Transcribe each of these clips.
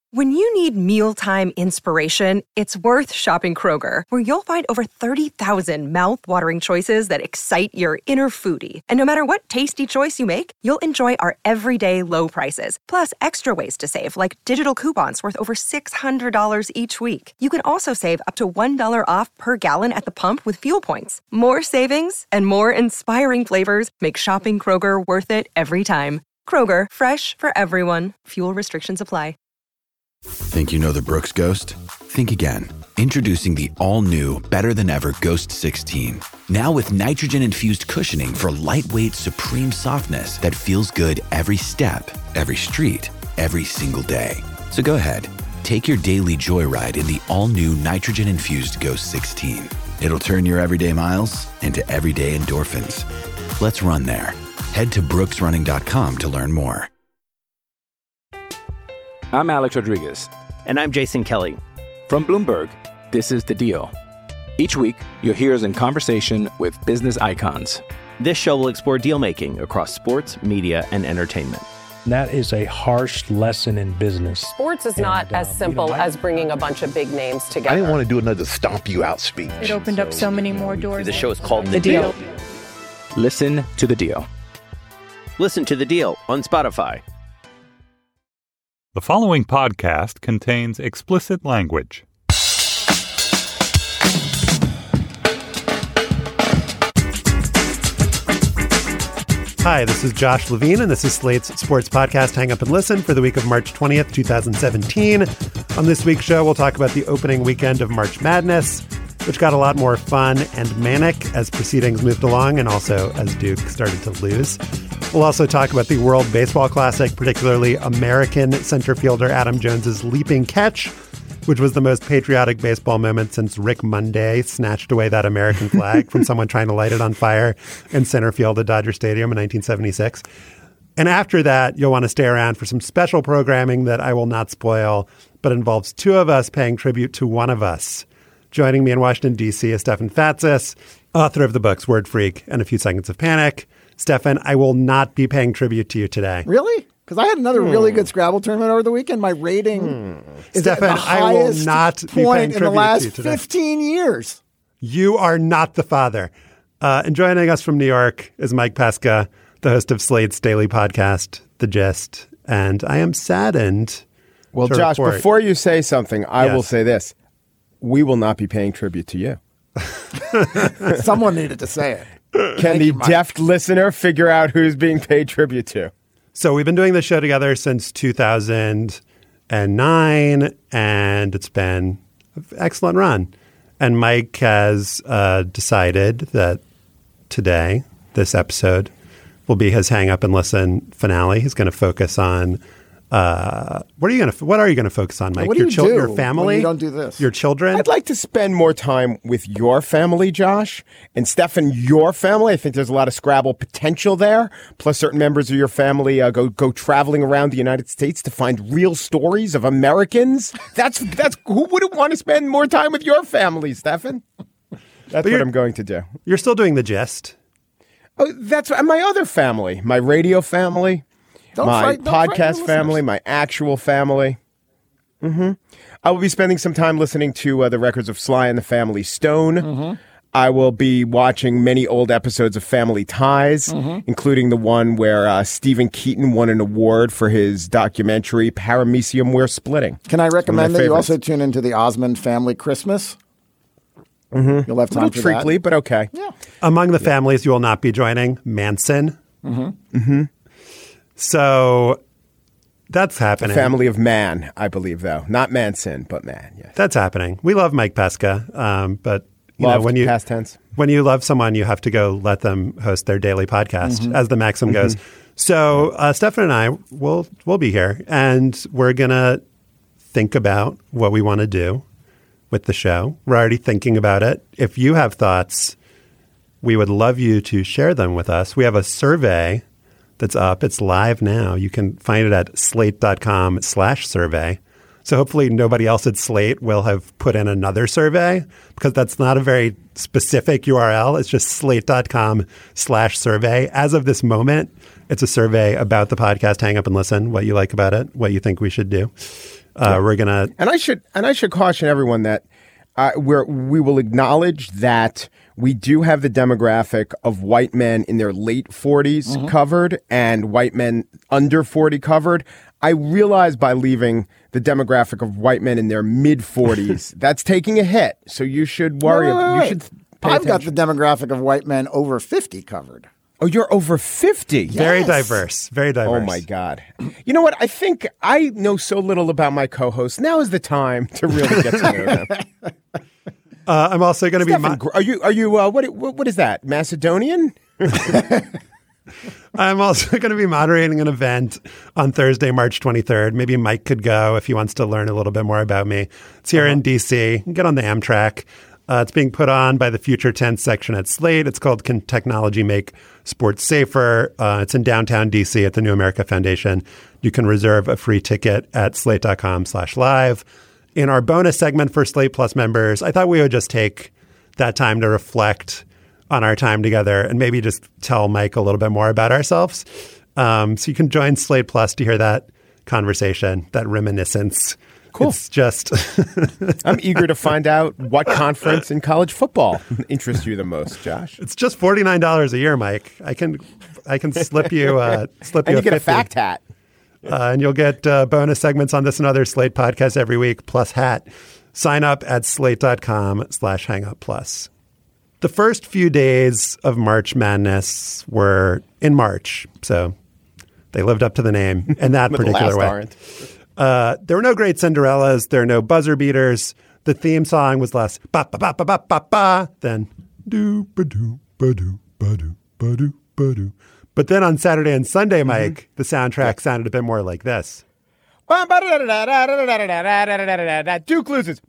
When you need mealtime inspiration, it's worth shopping Kroger, where you'll find over 30,000 mouth-watering choices that excite your inner foodie. And no matter what tasty choice you make, you'll enjoy our everyday low prices, plus extra ways to save, like digital coupons worth over $600 each week. You can also save up to $1 off per gallon at the pump with fuel points. More savings and more inspiring flavors make shopping Kroger worth it every time. Kroger, fresh for everyone. Fuel restrictions apply. Think you know the Brooks Ghost? Think again. Introducing the all-new, better-than-ever Ghost 16. Now with nitrogen-infused cushioning for lightweight, supreme softness that feels good every step, every street, every single day. So go ahead, take your daily joyride in the all-new nitrogen-infused Ghost 16. It'll turn your everyday miles into everyday endorphins. Let's run there. Head to brooksrunning.com to learn more. I'm Alex Rodriguez. And I'm Jason Kelly. From Bloomberg, this is The Deal. Each week, you'll hear us in conversation with business icons. This show will explore deal-making across sports, media, and entertainment. That is a harsh lesson in business. Sports is not as simple as bringing a bunch of big names together. I didn't want to do another stomp you out speech. It opened up so many more doors. The show is called The Deal. Listen to The Deal. Listen to The Deal on Spotify. The following podcast contains explicit language. Hi, this is Josh Levine, and this is Slate's sports podcast, Hang Up and Listen, for the week of March 20th, 2017. On this week's show, we'll talk about the opening weekend of March Madness, which got a lot more fun and manic as proceedings moved along and also as Duke started to lose. We'll also talk about the World Baseball Classic, particularly American center fielder Adam Jones's leaping catch, which was the most patriotic baseball moment since Rick Monday snatched away that American flag from someone trying to light it on fire in center field at Dodger Stadium in 1976. And after that, you'll want to stay around for some special programming that I will not spoil, but involves two of us paying tribute to one of us. Joining me in Washington, D.C. is Stefan Fatsis, author of the books Word Freak and A Few Seconds of Panic. Stefan, I will not be paying tribute to you today. Really? Because I had another really good Scrabble tournament over the weekend. My rating is Stefan, at the I will not be point in the last 15 years. You are not the father. And joining us from New York is Mike Pesca, the host of Slate's daily podcast, The Gist. And I am saddened. Well, Josh, before you say something, I will say this. We will not be paying tribute to you. Someone needed to say it. Can the deft listener figure out who's being paid tribute to? So we've been doing this show together since 2009, and it's been an excellent run. And Mike has decided that today, this episode, will be his Hang Up and Listen finale. He's going to focus on what are you going to focus on, Mike? What do you do your family? when you don't do this? Your children? I'd like to spend more time with your family, Josh. And Stefan, your family. I think there's a lot of Scrabble potential there. Plus, certain members of your family go traveling around the United States to find real stories of Americans. That's who wouldn't want to spend more time with your family, Stefan? That's what I'm going to do. You're still doing The Gist. Oh, that's my other family, my radio family. My podcast family, my actual family. I will be spending some time listening to the records of Sly and the Family Stone. I will be watching many old episodes of Family Ties, including the one where Stephen Keaton won an award for his documentary, Paramecium We're Splitting. Can I recommend that you also tune into the Osmond Family Christmas? You'll have time for that. Treacly, but okay. Yeah. Among the families you will not be joining, Manson. So that's happening. Family of Man, I believe, though. Not Manson, but Man, yes. That's happening. We love Mike Pesca, but past tense. When you love someone, you have to go let them host their daily podcast, as the maxim goes. So Stefan and I will be here, and we're going to think about what we want to do with the show. We're already thinking about it. If you have thoughts, we would love you to share them with us. We have a survey that's up. It's live now. You can find it at slate.com/survey. So hopefully nobody else at Slate will have put in another survey, because that's not a very specific URL. It's just slate.com/survey. As of this moment, it's a survey about the podcast Hang Up and Listen, what you like about it, what you think we should do. We're going to... And I should caution everyone that we will acknowledge that we do have the demographic of white men in their late 40s covered and white men under 40 covered. I realize by leaving the demographic of white men in their mid 40s, that's taking a hit. So you should worry. You should pay I've got attention. the demographic of white men over 50 covered. Oh, you're over 50. Yes. Very diverse. Very diverse. Oh, my God. You know what? I think I know so little about my co-host. Now is the time to really get to know them. I'm also going to be... Are you what is that? Macedonian? I'm also going to be moderating an event on Thursday, March 23rd. Maybe Mike could go if he wants to learn a little bit more about me. It's here in D.C. Get on the Amtrak. It's being put on by the Future Tense section at Slate. It's called Can Technology Make Sports Safer? It's in downtown D.C. at the New America Foundation. You can reserve a free ticket at slate.com/live. In our bonus segment for Slate Plus members, I thought we would just take that time to reflect on our time together and maybe just tell Mike a little bit more about ourselves. So you can join Slate Plus to hear that conversation, that reminiscence. Cool. It's just... I'm eager to find out what conference in college football interests you the most, Josh. It's just $49 a year, Mike. I can slip you and you get a fact hat. And you'll get bonus segments on this and other Slate podcasts every week, plus hat. Sign up at slate.com/hangupplus. The first few days of March Madness were in March, so they lived up to the name in that particular way. There were no great Cinderellas. There are no buzzer beaters. The theme song was less ba ba ba ba ba ba ba than do ba do ba do ba do ba do ba do. But then on Saturday and Sunday, Mike, the soundtrack sounded a bit more like this. Duke loses.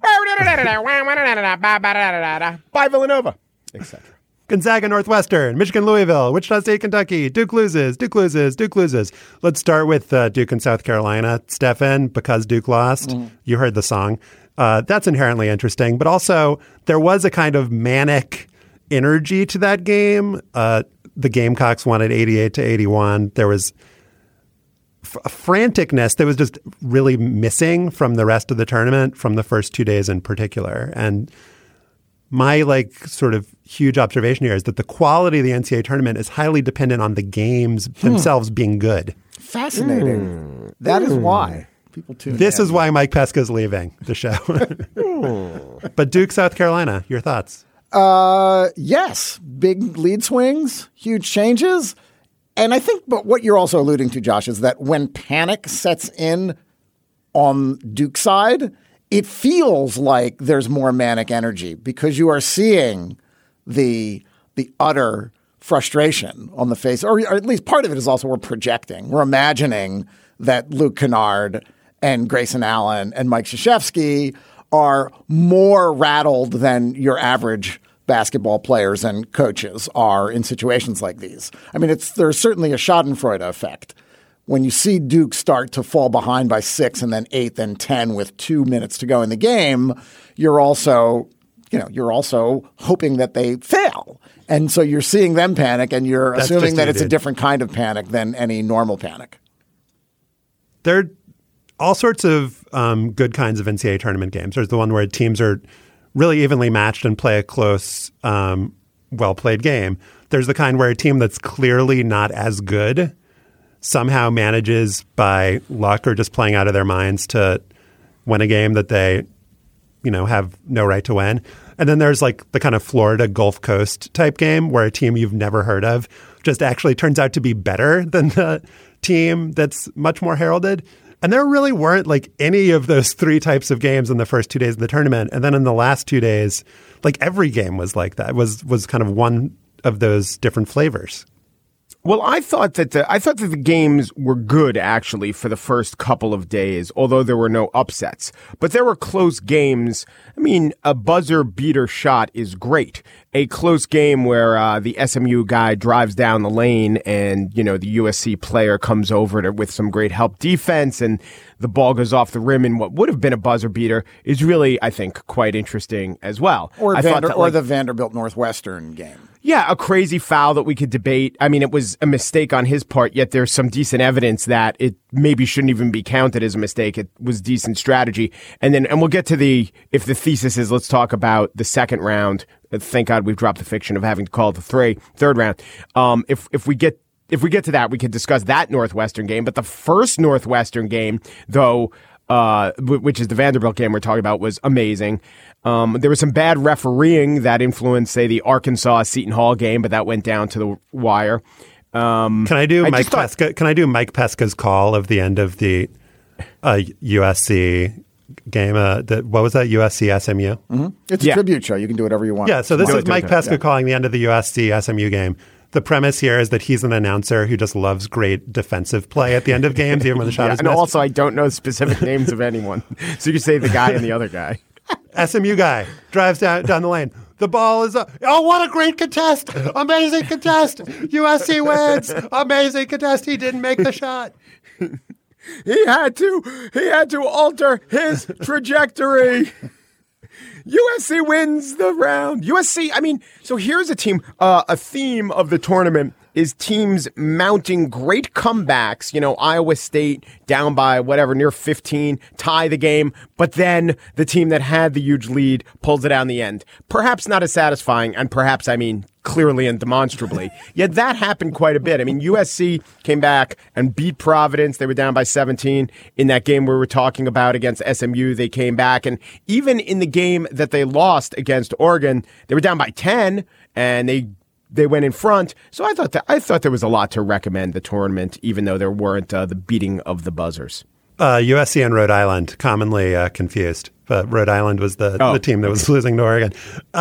By Villanova, etc. Gonzaga, Northwestern, Michigan, Louisville, Wichita State, Kentucky. Duke loses, Duke loses, Duke loses. Let's start with Duke and South Carolina. Stefan, because Duke lost. You heard the song. That's inherently interesting. But also, there was a kind of manic energy to that game. The Gamecocks won at 88-81. There was a franticness that was just really missing from the rest of the tournament, from the first 2 days in particular. And my sort of huge observation here is that the quality of the NCAA tournament is highly dependent on the games themselves being good. Fascinating. That is why people tune in. This is why Mike Pesca's leaving the show. But Duke, South Carolina, your thoughts? Yes. Big lead swings, huge changes. And I think but what you're also alluding to, Josh, is that when panic sets in on Duke's side, it feels like there's more manic energy because you are seeing the utter frustration on the face, or at least part of it is also we're projecting. We're imagining that Luke Kennard and Grayson Allen and Mike Krzyzewski are more rattled than your average basketball players and coaches are in situations like these. I mean, there's certainly a Schadenfreude effect. When you see Duke start to fall behind by 6 and then 8, then 10 with 2 minutes to go in the game, you're also hoping that they fail. And so you're seeing them panic and you're assuming that it's a different kind of panic than any normal panic. There are all sorts of good kinds of NCAA tournament games. There's the one where teams are really evenly matched and play a close, well-played game. There's the kind where a team that's clearly not as good somehow manages by luck or just playing out of their minds to win a game that they, have no right to win. And then there's the kind of Florida Gulf Coast type game where a team you've never heard of just actually turns out to be better than the team that's much more heralded. And there really weren't any of those 3 types of games in the first 2 days of the tournament. And then in the last 2 days, every game was like that, was kind of one of those different flavors. Well, I thought that the games were good actually for the first couple of days, although there were no upsets. But there were close games. I mean, a buzzer beater shot is great. A close game where the SMU guy drives down the lane and, the USC player comes over with some great help defense and the ball goes off the rim in what would have been a buzzer beater is really, I think, quite interesting as well. Or the Vanderbilt Northwestern game. Yeah, a crazy foul that we could debate. I mean, it was a mistake on his part, yet there's some decent evidence that it maybe shouldn't even be counted as a mistake. It was decent strategy. And we'll get to if the thesis is, let's talk about the second round. Thank God we've dropped the fiction of having to call it the third round. If we get to that, we could discuss that Northwestern game. But the first Northwestern game, though, which is the Vanderbilt game we're talking about, was amazing. There was some bad refereeing that influenced, say, the Arkansas-Seton Hall game, but that went down to the wire. Can I do Mike Pesca's call of the end of the USC game? What was that? USC SMU? Mm-hmm. It's a tribute show. You can do whatever you want. Yeah, so this is Mike Pesca calling the end of the USC SMU game. The premise here is that he's an announcer who just loves great defensive play at the end of games, even when the shot is missed. And also, I don't know specific names of anyone. So you can say the guy and the other guy. SMU guy drives down the lane. The ball is up. Oh, what a great contest. Amazing contest. USC wins. Amazing contest. He didn't make the shot. He had to alter his trajectory. USC wins the round. USC, I mean, so here's a team, a theme of the tournament is teams mounting great comebacks. You know, Iowa State down by near 15, tie the game, but then the team that had the huge lead pulls it out in the end. Perhaps not as satisfying, and perhaps, I mean, clearly and demonstrably. Yet that happened quite a bit. I mean, USC came back and beat Providence. They were down by 17. In that game we were talking about against SMU, they came back. And even in the game that they lost against Oregon, they were down by 10, and they went in front. So I thought there was a lot to recommend the tournament, even though there weren't the beating of the buzzers. USC and Rhode Island, commonly confused. But Rhode Island was the team that was losing to Oregon.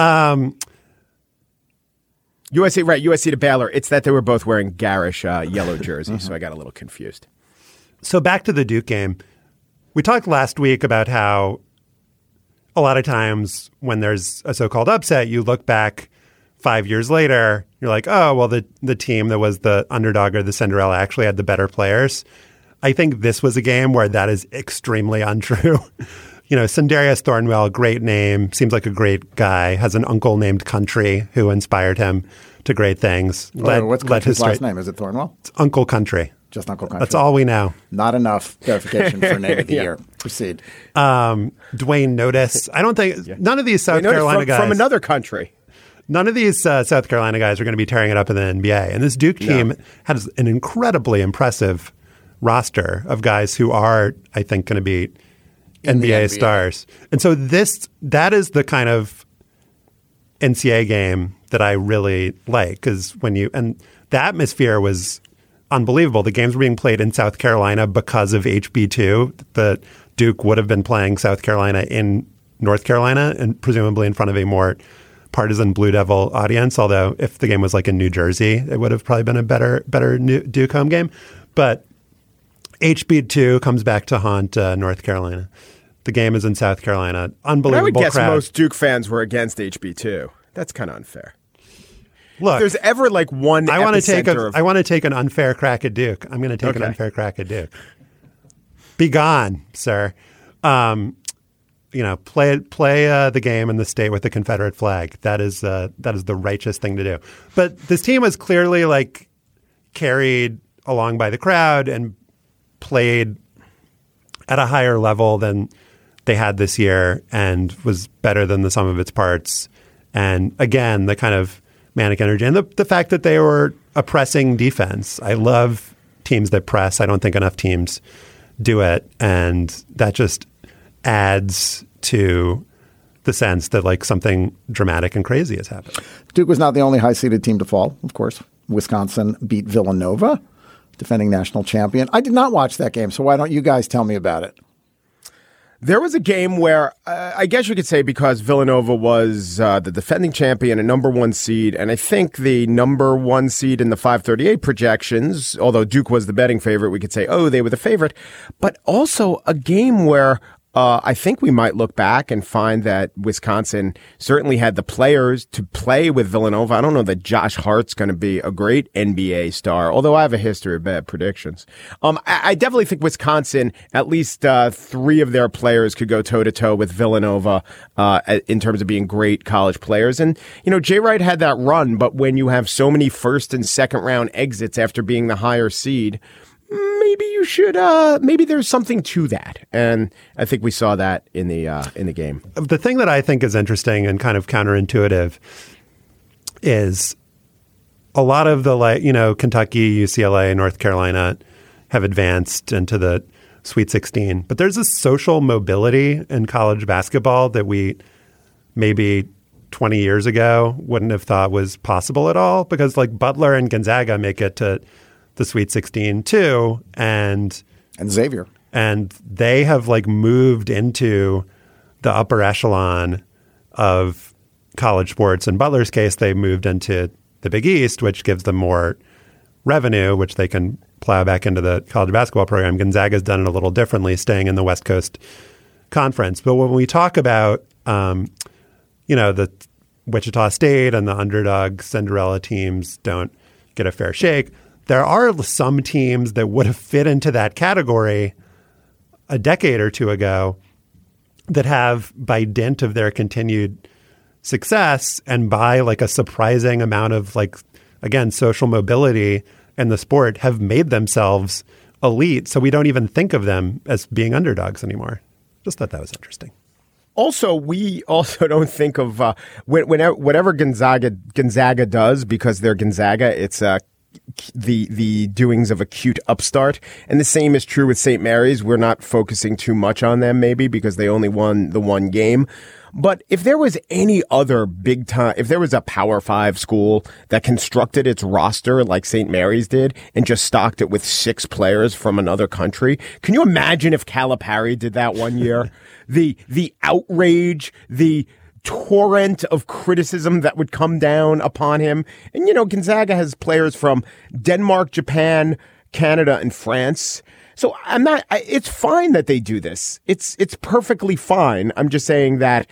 USC to Baylor. It's that they were both wearing garish yellow jerseys, so I got a little confused. So back to the Duke game. We talked last week about how a lot of times when there's a so-called upset, you look back 5 years later, you're like, oh, well, the team that was the underdog or the Cinderella actually had the better players. I think this was a game where that is extremely untrue. You know, Sindarius Thornwell, great name, seems like a great guy, has an uncle named Country who inspired him to great things. What's Country's last name? Is it Thornwell? It's Uncle Country. Just Uncle Country. That's all we know. Not enough verification for name of the year. Proceed. Dwayne Notice. I don't think none of these South Carolina guys from another country. None of these South Carolina guys are going to be tearing it up in the NBA. And this Duke team has an incredibly impressive roster of guys who are, I think, going to be NBA stars. And so that is the kind of NCAA game that I really like, because and the atmosphere was unbelievable. The games were being played in South Carolina because of HB2. The Duke would have been playing South Carolina in North Carolina and presumably in front of a more partisan Blue Devil audience. Although if the game was like in New Jersey, it would have probably been a better Duke home game. But HB2 comes back to haunt North Carolina. The game is in South Carolina. Unbelievable crowd. I would guess crowd. most Duke fans were against HB2. That's kind of unfair. Look, if there's ever like one I want to take an unfair crack at Duke. I'm going to take an unfair crack at Duke. Be gone, sir. Play the game in the state with the Confederate flag. That is the righteous thing to do. But this team was clearly like carried along by the crowd and played at a higher level than they had this year and was better than the sum of its parts. And again, the kind of manic energy and the fact that they were a pressing defense. I love teams that press. I don't think enough teams do it. And that just adds to the sense that like something dramatic and crazy has happened. Duke was not the only high-seeded team to fall, of course. Wisconsin beat Villanova, defending national champion. I did not watch that game, so why don't you guys tell me about it? There was a game where I guess you could say because Villanova was the defending champion, a number one seed, and I think the number one seed in the 538 projections, although Duke was the betting favorite, we could say, oh, they were the favorite. But also a game where I think we might look back and find that Wisconsin certainly had the players to play with Villanova. I don't know that Josh Hart's going to be a great NBA star, although I have a history of bad predictions. I definitely think Wisconsin, at least 3 of their players could go toe-to-toe with Villanova in terms of being great college players. And, Jay Wright had that run, but when you have so many first and second round exits after being the higher seed, maybe you should. Maybe there's something to that, and I think we saw that in the game. The thing that I think is interesting and kind of counterintuitive is a lot of the Kentucky, UCLA, North Carolina have advanced into the Sweet 16, but there's a social mobility in college basketball that we maybe 20 years ago wouldn't have thought was possible at all, because Butler and Gonzaga make it to the Sweet 16 too, and Xavier, and they have moved into the upper echelon of college sports. In Butler's case, they moved into the Big East, which gives them more revenue, which they can plow back into the college basketball program. Gonzaga's done it a little differently, staying in the West Coast Conference. But when we talk about the Wichita State and the underdog Cinderella teams don't get a fair shake, there are some teams that would have fit into that category a decade or two ago that have, by dint of their continued success and by a surprising amount of again, social mobility in the sport, have made themselves elite. So we don't even think of them as being underdogs anymore. Just thought that was interesting. Also, we also don't think of whatever Gonzaga does, because they're Gonzaga, it's the doings of a cute upstart. And the same is true with St. Mary's. We're not focusing too much on them, maybe because they only won the one game. But if there was any other big time, if there was a Power 5 school that constructed its roster like St. Mary's did and just stocked it with 6 players from another country, can you imagine if Calipari did that one year? The outrage, the torrent of criticism that would come down upon him. And, Gonzaga has players from Denmark, Japan, Canada, and France. So it's fine that they do this. It's perfectly fine. I'm just saying that,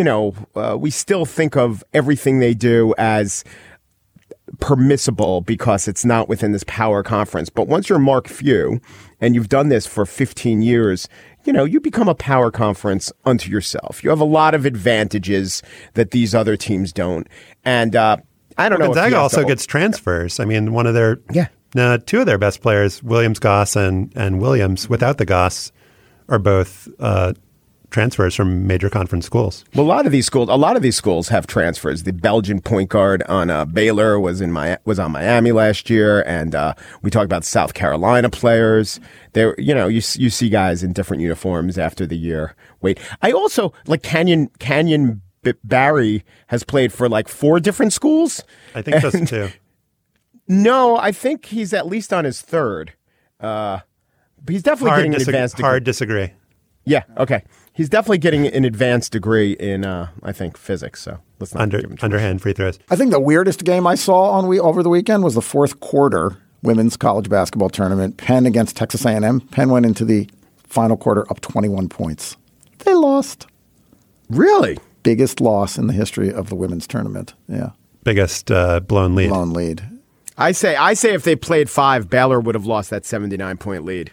we still think of everything they do as permissible because it's not within this power conference. But once you're Mark Few and you've done this for 15 years, you become a power conference unto yourself. You have a lot of advantages that these other teams don't. And I don't know. Gonzaga also gets transfers. I mean, one of their 2 of their best players, Williams-Goss and Williams, without the Goss, are both transfers from major conference schools. Well, a lot of these schools have transfers. The Belgian point guard on Baylor was on Miami last year, and we talked about South Carolina players. There, you see guys in different uniforms after the year. Wait, I also Canyon Barry has played for 4 different schools. I think that's 2. No, I think he's at least on his 3rd. But he's definitely getting an advanced degree. Hard disagree. Yeah, okay. He's definitely getting an advanced degree in, I think, physics. So let's not give him underhand free throws. I think the weirdest game I saw over the weekend was the 4th quarter women's college basketball tournament. Penn against Texas A&M. Penn went into the final quarter up 21 points. They lost. Really? Biggest loss in the history of the women's tournament. Yeah. Biggest blown lead. Blown lead. I say if they played 5, Baylor would have lost that 79-point lead.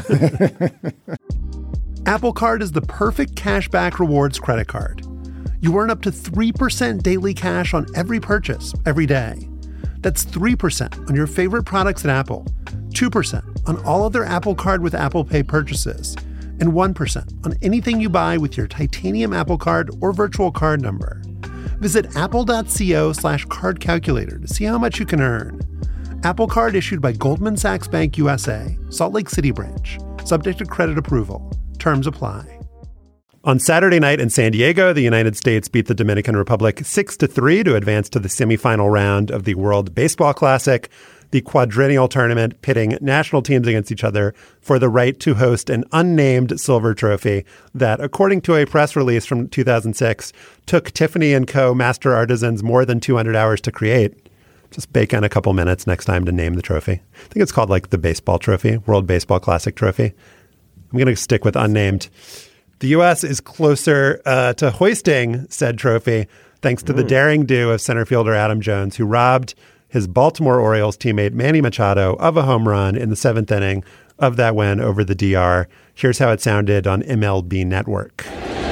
Apple Card is the perfect cashback rewards credit card. You earn up to 3% daily cash on every purchase every day. That's 3% on your favorite products at Apple, 2% on all other Apple Card with Apple Pay purchases, and 1% on anything you buy with your titanium Apple Card or virtual card number. Visit apple.co/card calculator to see how much you can earn. Apple Card issued by Goldman Sachs Bank USA, Salt Lake City branch. Subject to credit approval. Terms apply. On Saturday night in San Diego, the United States beat the Dominican Republic 6-3 to advance to the semifinal round of the World Baseball Classic, the quadrennial tournament pitting national teams against each other for the right to host an unnamed silver trophy that, according to a press release from 2006, took Tiffany & Co. master artisans more than 200 hours to create. Just bake in a couple minutes next time to name the trophy. I think it's called the baseball trophy, World Baseball Classic trophy. I'm going to stick with unnamed. The U.S. is closer to hoisting said trophy thanks to the daring do of center fielder Adam Jones, who robbed his Baltimore Orioles teammate Manny Machado of a home run in the 7th inning of that win over the DR. Here's how it sounded on MLB Network.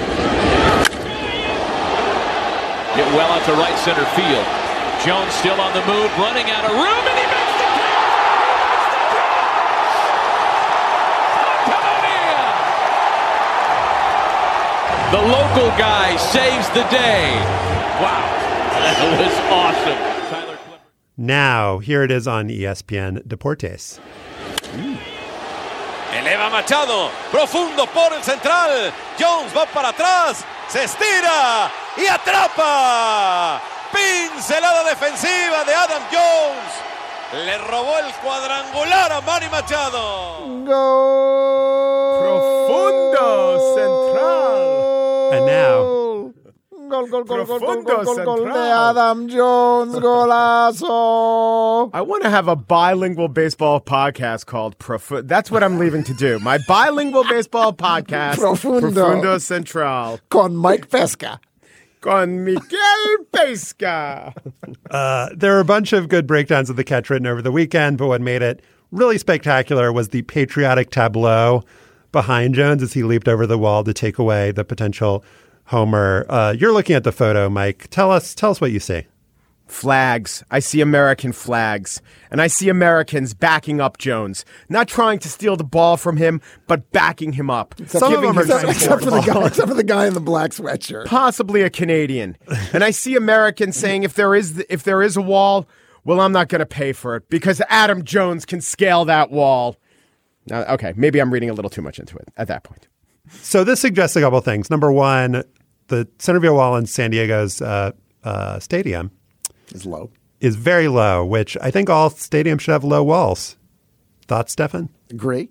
Hit well out to right center field. Jones still on the move, running out of room, and he makes the catch! The local guy saves the day. Wow, that was awesome. Tyler Clippard. Now, here it is on ESPN Deportes. Eleva Machado, profundo por el central. Jones va para atrás, se estira y atrapa. Pincelada defensiva de Adam Jones. Le robó el cuadrangular a Manny Machado. Gol. Profundo central. And now, Gol de Adam Jones, golazo. I want to have a bilingual baseball podcast called That's what I'm leaving to do. My bilingual baseball podcast, Profundo Central. Con Mike Pesca. Con Miguel Pesca. There are a bunch of good breakdowns of the catch written over the weekend, but what made it really spectacular was the patriotic tableau behind Jones as he leaped over the wall to take away the potential homer. You're looking at the photo, Mike. Tell us what you see. Flags. I see American flags. And I see Americans backing up Jones. Not trying to steal the ball from him, but backing him up. Except for the guy in the black sweatshirt. Possibly a Canadian. And I see Americans saying if there is a wall, well, I'm not going to pay for it because Adam Jones can scale that wall. Now, okay, maybe I'm reading a little too much into it at that point. So this suggests a couple things. Number one, the Centerville wall in San Diego's stadium is very low, which I think all stadiums should have low walls. Thoughts, Stefan? Agree.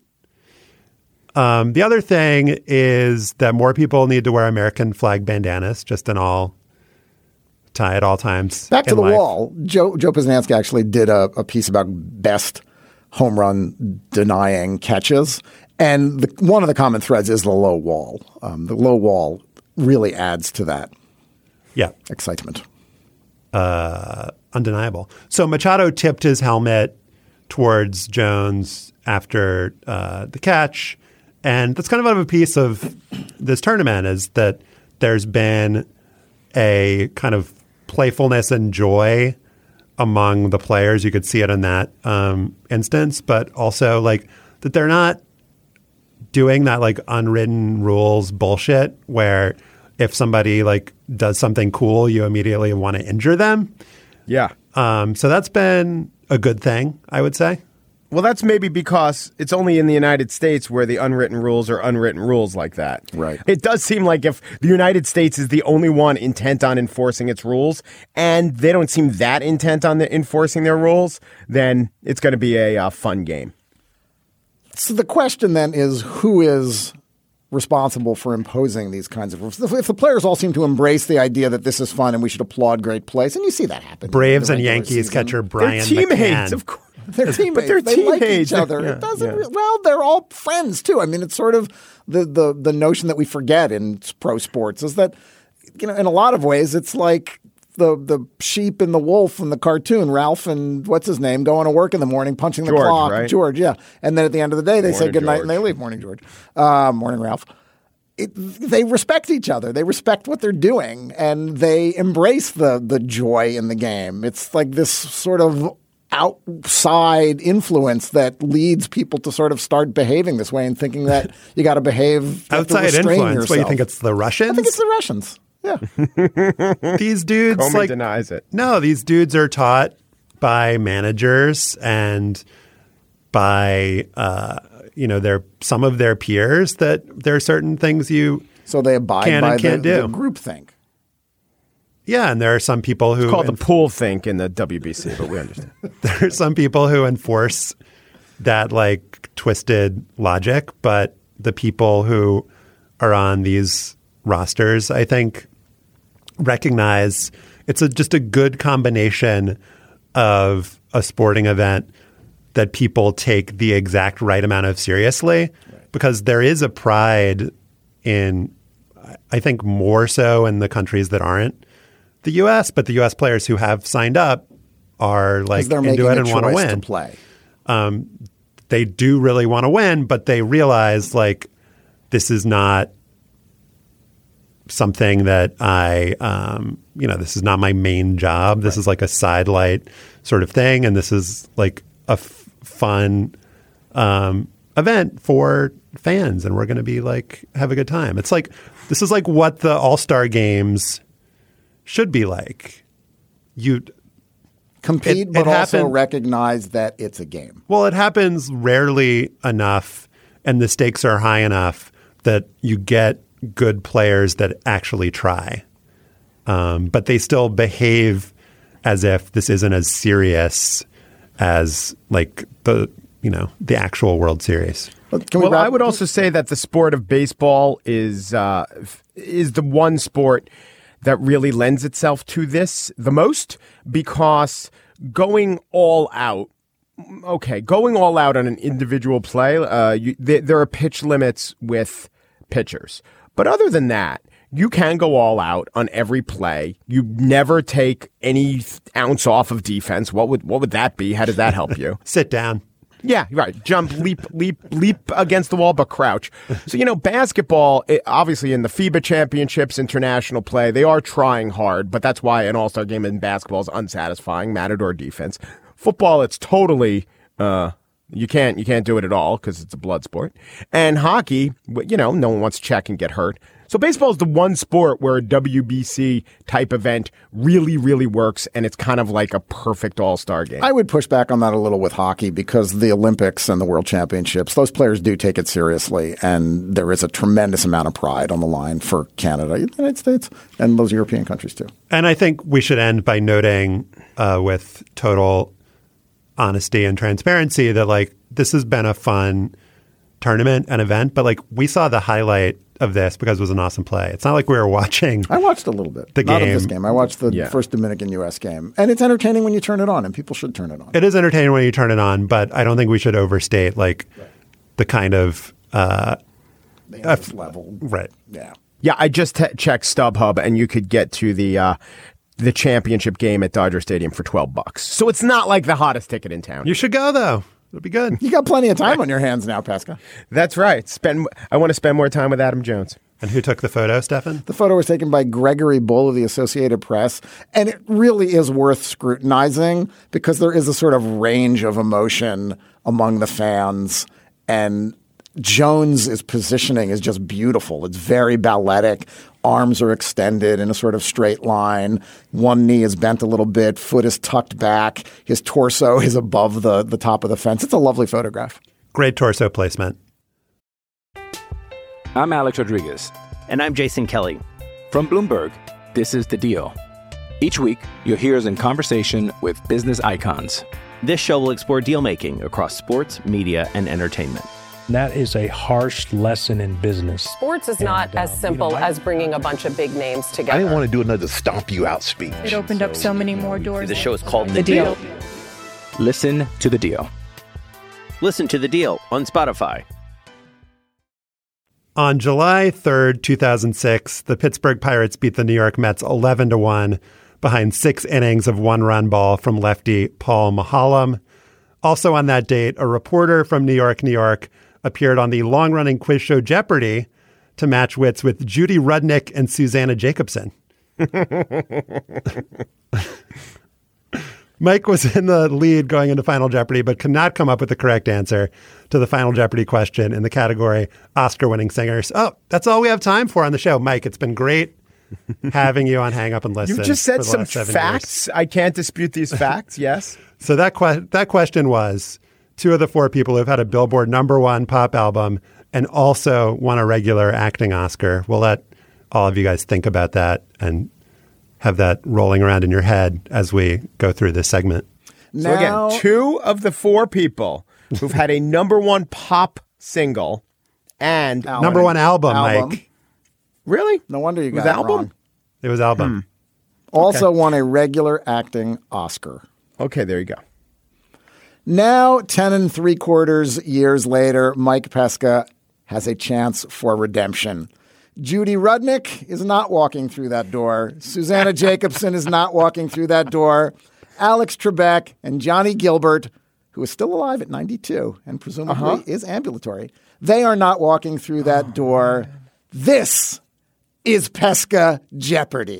The other thing is that more people need to wear American flag bandanas just at all times. Back to the life. wall. Joe Poznansky actually did a piece about best home run denying catches. And one of the common threads is the low wall. The low wall really adds to that excitement. Undeniable. So Machado tipped his helmet towards Jones after the catch. And that's kind of a piece of this tournament is that there's been a kind of playfulness and joy among the players. You could see it in that instance, but also like that they're not doing that like unwritten rules bullshit where if somebody like does something cool, you immediately want to injure them. Yeah. So that's been a good thing, I would say. Well, that's maybe because it's only in the United States where the unwritten rules are unwritten rules like that. Right. It does seem like if the United States is the only one intent on enforcing its rules and they don't seem that intent on enforcing their rules, then it's going to be a fun game. So the question then is who is responsible for imposing these kinds of rules? If the players all seem to embrace the idea that this is fun and we should applaud great plays, and you see that happen. Braves and Yankees catcher Brian McCann. They're teammates, of course. They're teammates. But they're they teammates. Like each other. Yeah, it doesn't. Well, they're all friends too. I mean, it's sort of the notion that we forget in pro sports is that in a lot of ways it's like the sheep and the wolf in the cartoon. Ralph and what's his name going to work in the morning, punching the clock. Right? George, yeah. And then at the end of the day, they say goodnight and they leave. Morning, George. Morning, Ralph. They respect each other. They respect what they're doing, and they embrace the joy in the game. It's like this sort of outside influence that leads people to sort of start behaving this way and thinking that you got to behave. Outside influence? What, you think it's the Russians? I think it's the Russians. Yeah. These dudes Comey denies it. No, these dudes are taught by managers and by some of their peers that there are certain things so they abide can by and can't do. The group think. Yeah, and there are some people who it's called the pool think in the WBC, but we understand. There are some people who enforce that like twisted logic, but the people who are on these rosters, I think, recognize it's just a good combination of a sporting event that people take the exact right amount of seriously, because there is a pride I think more so in the countries that aren't the U.S., but the U.S. players who have signed up are like into it and want to win. Play. They do really want to win, but they realize like this is not something that this is not my main job. This is like a sidelight sort of thing, and this is like a fun event for fans, and we're going to be like have a good time. It's like this is like what the All-Star Games should be like. You compete, but also recognize that it's a game. Well, it happens rarely enough, and the stakes are high enough that you get good players that actually try. But they still behave as if this isn't as serious as like the actual World Series. Well, I would also say that the sport of baseball is the one sport that really lends itself to this the most, because going all out on an individual play, there are pitch limits with pitchers. But other than that, you can go all out on every play. You never take any ounce off of defense. What would that be? How does that help you? Sit down. Yeah, right. Jump, leap against the wall, but crouch. So, basketball, obviously in the FIBA championships, international play, they are trying hard, but that's why an all-star game in basketball is unsatisfying, matador defense. Football, it's totally, you can't do it at all because it's a blood sport. And hockey, no one wants to check and get hurt. So baseball is the one sport where a WBC type event really, really works, and it's kind of like a perfect all-star game. I would push back on that a little with hockey, because the Olympics and the World Championships, those players do take it seriously, and there is a tremendous amount of pride on the line for Canada, the United States, and those European countries too. And I think we should end by noting with total honesty and transparency that like this has been a fun tournament and event, but like we saw the highlight of this because it was an awesome play. It's not like we were watching. I watched a little bit. Not of this game. I watched the first Dominican-U.S. game. And it's entertaining when you turn it on, and people should turn it on. It is entertaining when you turn it on, but I don't think we should overstate like the kind of level. Right. Yeah. Yeah, I just checked StubHub, and you could get to the championship game at Dodger Stadium for $12. So it's not like the hottest ticket in town. You should go, though. It'll be good. You got plenty of time on your hands now, Pesca. That's right. I want to spend more time with Adam Jones. And who took the photo, Stefan? The photo was taken by Gregory Bull of the Associated Press, and it really is worth scrutinizing because there is a sort of range of emotion among the fans, and Jones's positioning is just beautiful. It's very balletic. Arms are extended in a sort of straight line. One knee is bent a little bit. Foot is tucked back. His torso is above the top of the fence. It's a lovely photograph. Great torso placement. I'm Alex Rodriguez. And I'm Jason Kelly. From Bloomberg, this is The Deal. Each week, you'll hear us in conversation with business icons. This show will explore deal-making across sports, media, and entertainment. That is a harsh lesson in business. Sports is not as simple as bringing a bunch of big names together. I didn't want to do another stomp you out speech. It opened up so many more doors. The show is called The Deal. Listen to The Deal. Listen to The Deal on Spotify. On July 3rd, 2006, the Pittsburgh Pirates beat the New York Mets 11-1 behind 6 innings of one-run ball from lefty Paul Maholm. Also on that date, a reporter from New York, New York, appeared on the long-running quiz show Jeopardy to match wits with Judy Rudnick and Susanna Jacobson. Mike was in the lead going into Final Jeopardy, but could not come up with the correct answer to the Final Jeopardy question in the category Oscar-winning singers. Oh, that's all we have time for on the show. Mike, it's been great having you on Hang Up and Listen. You just said some facts. I can't dispute these facts, yes. So that question was, 2 of the 4 people who've had a Billboard #1 pop album and also won a regular acting Oscar. We'll let all of you guys think about that and have that rolling around in your head as we go through this segment. So again, 2 of the 4 people who've had a #1 pop single and #1 album, Mike. Really? No wonder you got it wrong. It was album. Also won a regular acting Oscar. Okay, there you go. Now, 10 3/4 years later, Mike Pesca has a chance for redemption. Judy Rudnick is not walking through that door. Susanna Jacobson is not walking through that door. Alex Trebek and Johnny Gilbert, who is still alive at 92 and presumably is ambulatory, they are not walking through that door. This is Pesca Jeopardy.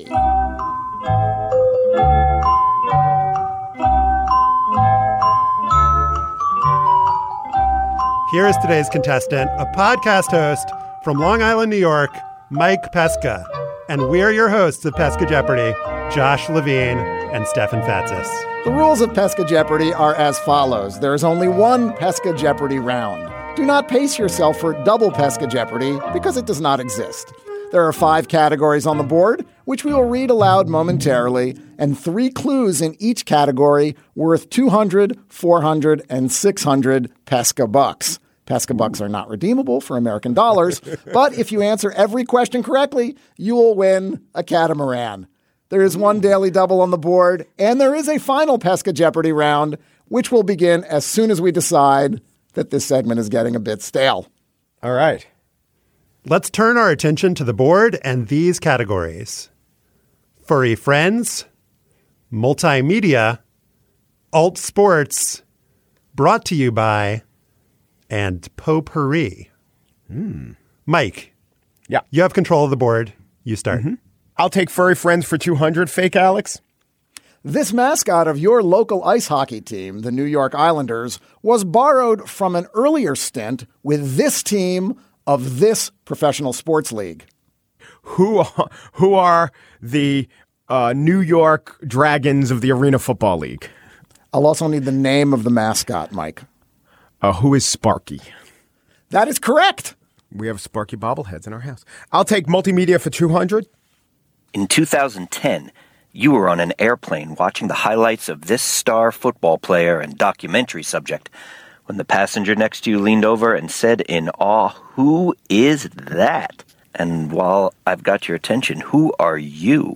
Here is today's contestant, a podcast host from Long Island, New York, Mike Pesca. And we're your hosts of Pesca Jeopardy, Josh Levine and Stefan Fatsis. The rules of Pesca Jeopardy are as follows. There is only one Pesca Jeopardy round. Do not pace yourself for double Pesca Jeopardy because it does not exist. There are 5 categories on the board, which we will read aloud momentarily, and 3 clues in each category worth 200, 400, and 600 Pesca bucks. Pesca bucks are not redeemable for American dollars, but if you answer every question correctly, you will win a catamaran. There is 1 daily double on the board, and there is a final Pesca Jeopardy round, which will begin as soon as we decide that this segment is getting a bit stale. All right. Let's turn our attention to the board and these categories. Furry Friends, Multimedia, Alt Sports, Brought to you by, and Potpourri. Mike. Yeah. You have control of the board. You start. I'll take Furry Friends for 200, fake Alex. This mascot of your local ice hockey team, the New York Islanders, was borrowed from an earlier stint with this team of this professional sports league. Who are the New York Dragons of the Arena Football League? I'll also need the name of the mascot, Mike. Who is Sparky? That is correct. We have Sparky bobbleheads in our house. I'll take Multimedia for 200. In 2010, you were on an airplane watching the highlights of this star football player and documentary subject when the passenger next to you leaned over and said in awe, "Who is that?" And while I've got your attention, who are you?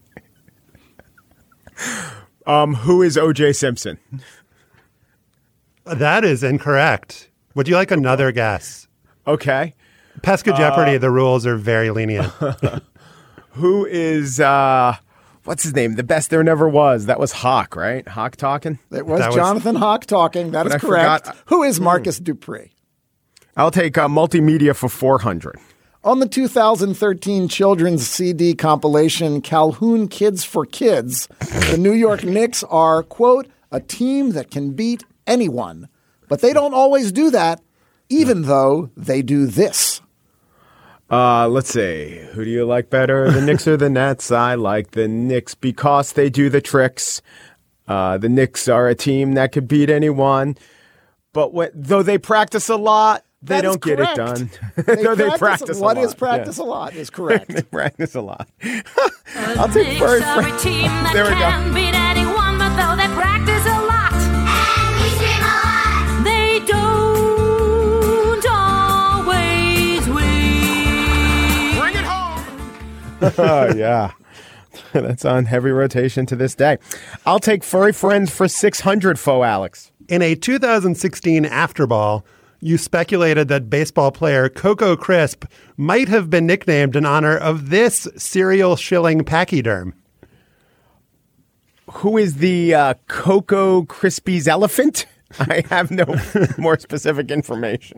Who is O.J. Simpson? That is incorrect. Would you like another guess? Okay. Pesca Jeopardy, the rules are very lenient. Who is, what's his name? The best there never was. That was Hawk, right? Hawk talking? It was Jonathan Hawk talking. That is correct. Who is Marcus Dupree? I'll take Multimedia for 400. On the 2013 children's CD compilation Calhoun Kids for Kids, the New York Knicks are, quote, a team that can beat anyone. But they don't always do that, even though they do this. Let's see. Who do you like better, the Knicks or the Nets? I like the Knicks because they do the tricks. The Knicks are a team that could beat anyone. But though they practice a lot, they don't get it done. They practice a lot. What is practice a lot is correct. They practice a lot. I'll take Furry Friends. There we go. Beat anyone, but though they practice a lot, and we scream a lot, they don't always win. Bring it home. Oh, yeah. That's on heavy rotation to this day. I'll take Furry Friends for 600, faux Alex. In a 2016 Afterball, you speculated that baseball player Coco Crisp might have been nicknamed in honor of this cereal shilling pachyderm. Who is the Coco Krispies elephant? I have no more specific information.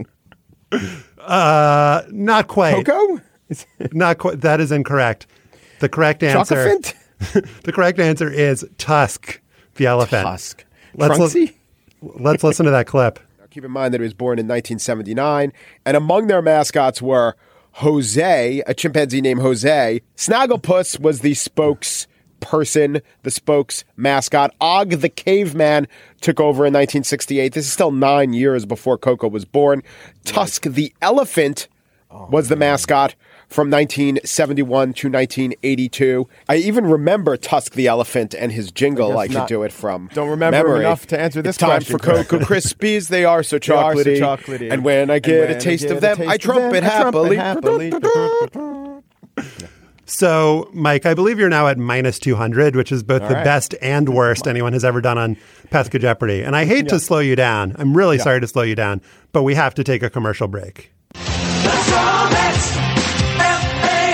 Not quite. Coco? Not quite. That is incorrect. The correct answer. The correct answer is Tusk, the elephant. Tusk. Let's listen to that clip. Keep in mind that he was born in 1979, and among their mascots were Jose, a chimpanzee named Jose. Snagglepuss was the spokesperson, the spokes mascot. Og the caveman took over in 1968. This is still 9 years before Coco was born. Tusk the elephant was the mascot from 1971 to 1982. I even remember Tusk the elephant and his jingle. I could do it from Don't remember memory. Enough to answer this it's time question. for Cocoa Krispies. They are so chocolatey. And when I get a taste of them, I trumpet happily. So, Mike, I believe you're now at minus 200, which is both the best and worst anyone has ever done on Pesca Jeopardy. And I hate to slow you down. I'm really sorry to slow you down, but we have to take a commercial break. The Strawbets, F-A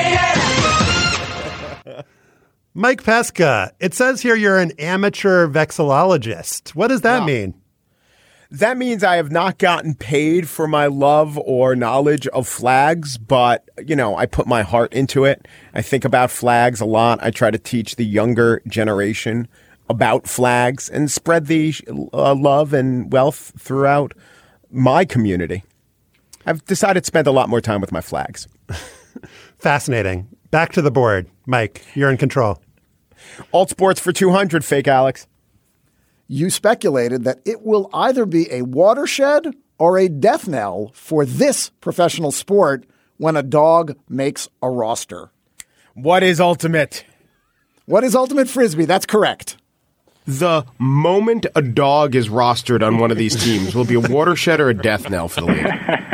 Mike Pesca, it says here you're an amateur vexillologist. What does that mean? That means I have not gotten paid for my love or knowledge of flags, but, I put my heart into it. I think about flags a lot. I try to teach the younger generation about flags and spread the love and wealth throughout my community. I've decided to spend a lot more time with my flags. Fascinating. Back to the board. Mike, you're in control. Alt Sports for 200, fake Alex. You speculated that it will either be a watershed or a death knell for this professional sport when a dog makes a roster. What is ultimate? What is ultimate Frisbee? That's correct. The moment a dog is rostered on one of these teams will be a watershed or a death knell for the league.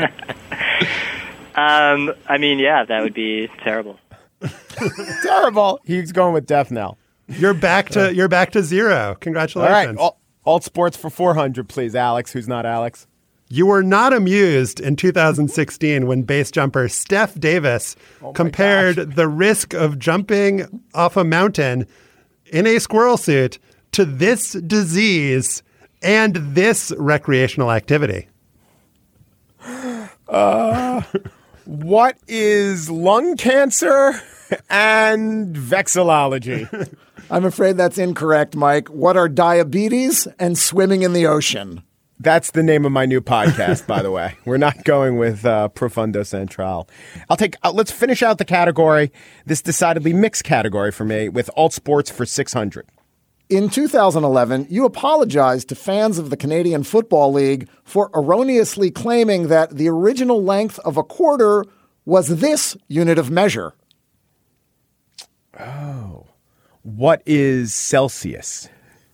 That would be terrible. Terrible. He's going with death knell. You're back to zero. Congratulations. All right. Alt Sports for 400, please, Alex, who's not Alex. You were not amused in 2016 when base jumper Steph Davis compared the risk of jumping off a mountain in a squirrel suit to this disease and this recreational activity. What is lung cancer and vexillology? I'm afraid that's incorrect, Mike. What are diabetes and swimming in the ocean? That's the name of my new podcast, by the way. We're not going with Profundo Central. Let's finish out the category, this decidedly mixed category for me, with Alt Sports for 600. In 2011, you apologized to fans of the Canadian Football League for erroneously claiming that the original length of a quarter was this unit of measure. Oh. What is Celsius?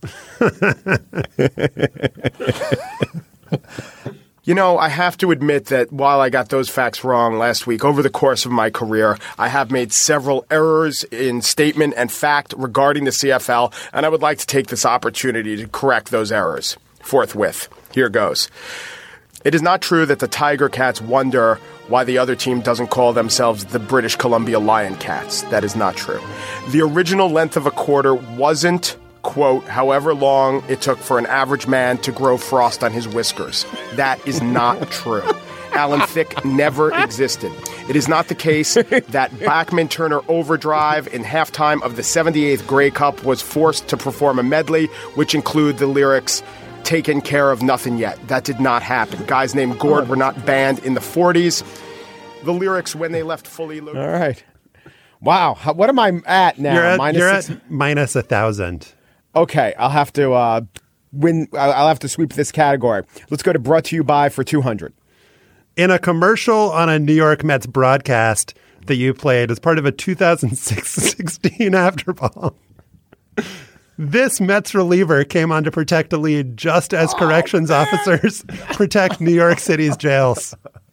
I have to admit that while I got those facts wrong last week, over the course of my career, I have made several errors in statement and fact regarding the CFL, and I would like to take this opportunity to correct those errors forthwith. Here goes. It is not true that the Tiger Cats wonder why the other team doesn't call themselves the British Columbia Lion Cats. That is not true. The original length of a quarter wasn't, quote, however long it took for an average man to grow frost on his whiskers. That is not true. Alan Thicke never existed. It is not the case that Bachman Turner Overdrive in halftime of the 78th Grey Cup was forced to perform a medley, which include the lyrics, "Taken care of nothing yet." That did not happen. Guys named Gord were not banned in the 40s. The lyrics, when they left fully loaded. All right. Wow. What am I at now? You're at minus 1,000. Okay. I'll have to win. I'll have to sweep this category. Let's go to Brought to You By for 200. In a commercial on a New York Mets broadcast that you played as part of a 2016 afterball, this Mets reliever came on to protect a lead just as corrections officers protect New York City's jails.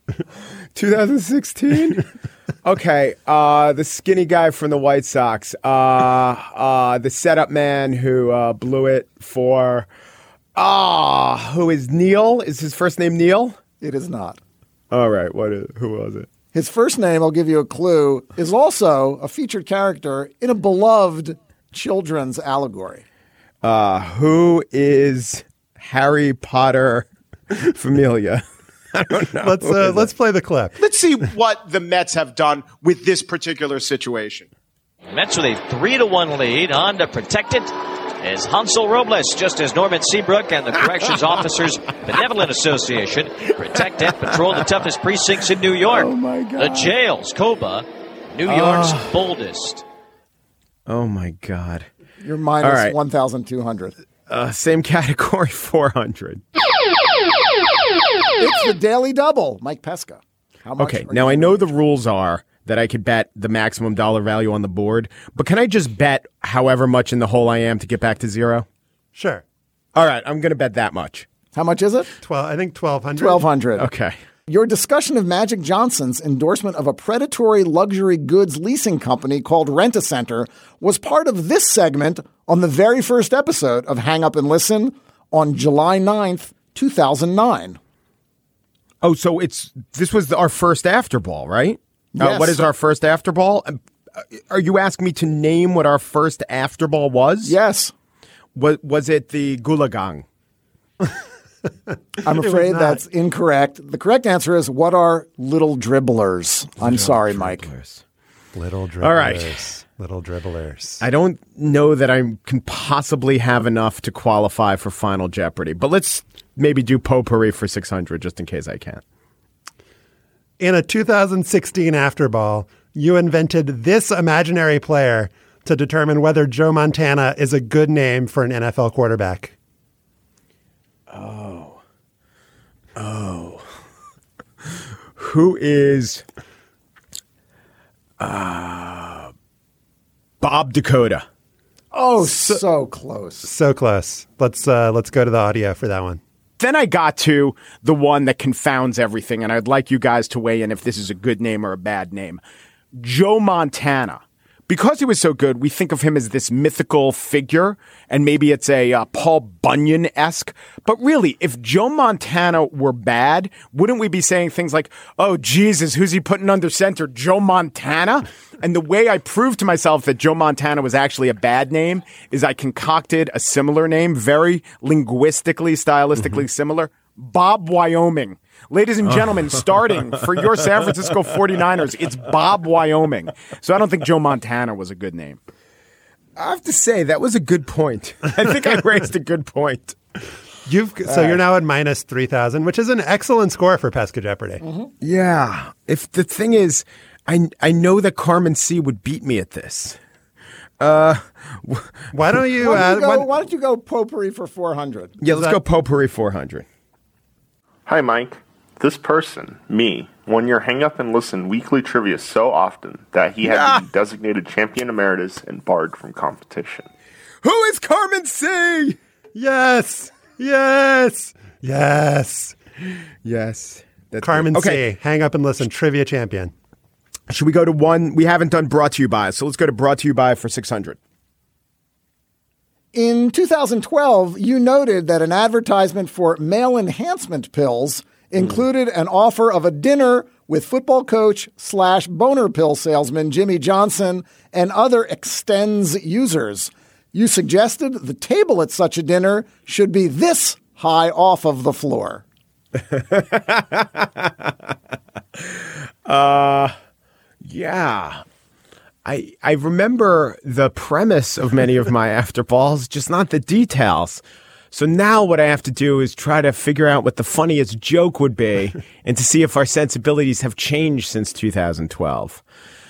2016? Okay. The skinny guy from the White Sox. The setup man who blew it for... who is Neil? Is his first name Neil? It is not. All right. Who was it? His first name, I'll give you a clue, is also a featured character in a beloved children's allegory. Who is Harry Potter Familia? I don't know. Let's play the clip. Let's see what the Mets have done with this particular situation. Mets with a 3-1 lead. On to protect it is Hansel Robles, just as Norman Seabrook and the Corrections Officers Benevolent Association protect and patrol the toughest precincts in New York. Oh, my God. The jails, Coba, New York's boldest. Oh, my God. You're minus 1,200. Same category, 400. It's the Daily Double, Mike Pesca. How much? Okay, now I know the rules are that I could bet the maximum dollar value on the board, but can I just bet however much in the hole I am to get back to zero? Sure. All right, I'm going to bet that much. How much is it? I think 1,200. 1,200. Okay. Your discussion of Magic Johnson's endorsement of a predatory luxury goods leasing company called Rent-A-Center was part of this segment on the very first episode of Hang Up and Listen on July 9th, 2009. Oh, so this was our first afterball, right? Yes. What is our first afterball? Are you asking me to name what our first afterball was? Yes. Was it the Gulagang? I'm afraid that's incorrect. The correct answer is, what are little dribblers? I'm sorry, Mike. Little dribblers. All right. Little dribblers. I don't know that I can possibly have enough to qualify for Final Jeopardy, but let's maybe do potpourri for 600 just in case I can. In a 2016 Afterball, you invented this imaginary player to determine whether Joe Montana is a good name for an NFL quarterback. Oh. Who is Bob Dakota? Oh, so close. So close. Let's go to the audio for that one. Then I got to the one that confounds everything, and I'd like you guys to weigh in if this is a good name or a bad name. Joe Montana. Because he was so good, we think of him as this mythical figure, and maybe it's a Paul Bunyan-esque. But really, if Joe Montana were bad, wouldn't we be saying things like, oh, Jesus, who's he putting under center? Joe Montana? And the way I proved to myself that Joe Montana was actually a bad name is I concocted a similar name, very linguistically, stylistically similar, Bob Wyoming. Ladies and gentlemen, starting for your San Francisco 49ers, it's Bob Wyoming. So I don't think Joe Montana was a good name. I have to say, that was a good point. I think I raised a good point. So you're now at minus 3,000, which is an excellent score for Pesca Jeopardy. Mm-hmm. Yeah. If the thing is, I know that Carmen C would beat me at this. Why don't you? Why don't you go potpourri for 400? Yeah, let's go potpourri 400. Hi, Mike. This person, me, won your Hang Up and Listen weekly trivia so often that he had to be designated champion emeritus and barred from competition. Who is Carmen C? Yes. Yes. Yes. Yes. That's Carmen okay. C. Hang Up and Listen trivia champion. Should we go to one? We haven't done brought to you by, so let's go to brought to you by for 600. In 2012, you noted that an advertisement for male enhancement pills included an offer of a dinner with football coach / boner pill salesman Jimmy Johnson and other Extends users. You suggested the table at such a dinner should be this high off of the floor. Yeah. I remember the premise of many of my afterballs, just not the details. So now what I have to do is try to figure out what the funniest joke would be and to see if our sensibilities have changed since 2012.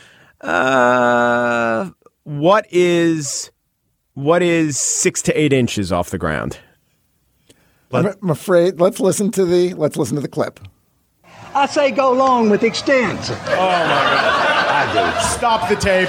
What is 6 to 8 inches off the ground? I'm afraid let's listen to the clip. I say go long with Extends. Oh, my God. I do. Stop the tape.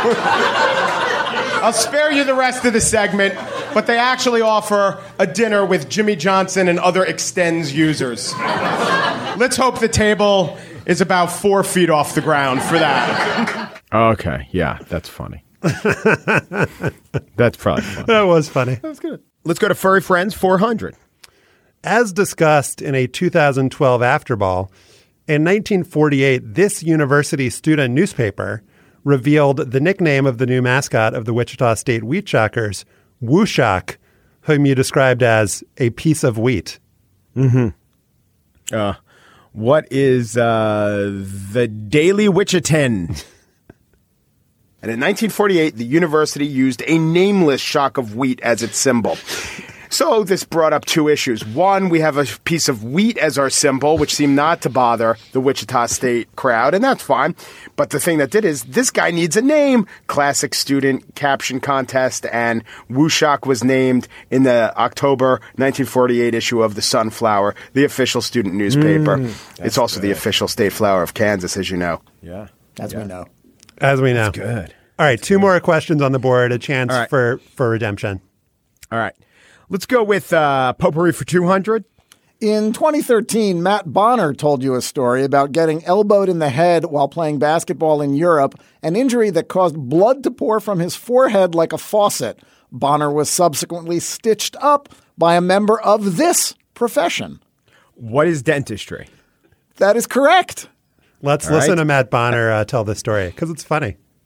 I'll spare you the rest of the segment, but they actually offer a dinner with Jimmy Johnson and other Extends users. Let's hope the table is about 4 feet off the ground for that. Okay, yeah, that's funny. That's probably funny. That was funny. That was good. Let's go to Furry Friends 400. As discussed in a 2012 Afterball, in 1948, this university student newspaper revealed the nickname of the new mascot of the Wichita State Wheat Shockers, Wooshock, whom you described as a piece of wheat. Mm-hmm. What is the Daily Wichitan? And in 1948, the university used a nameless shock of wheat as its symbol. So this brought up two issues. One, we have a piece of wheat as our symbol, which seemed not to bother the Wichita State crowd, and that's fine. But the thing that did is, this guy needs a name. Classic student caption contest, and Wooshock was named in the October 1948 issue of the Sunflower, the official student newspaper. It's also the official state flower of Kansas, as you know. Yeah. As we know. As we know. That's good. All right, two more questions on the board, a chance for redemption. All right. Let's go with potpourri for 200. In 2013, Matt Bonner told you a story about getting elbowed in the head while playing basketball in Europe, an injury that caused blood to pour from his forehead like a faucet. Bonner was subsequently stitched up by a member of this profession. What is dentistry? That is correct. Let's listen to Matt Bonner tell this story, because it's funny.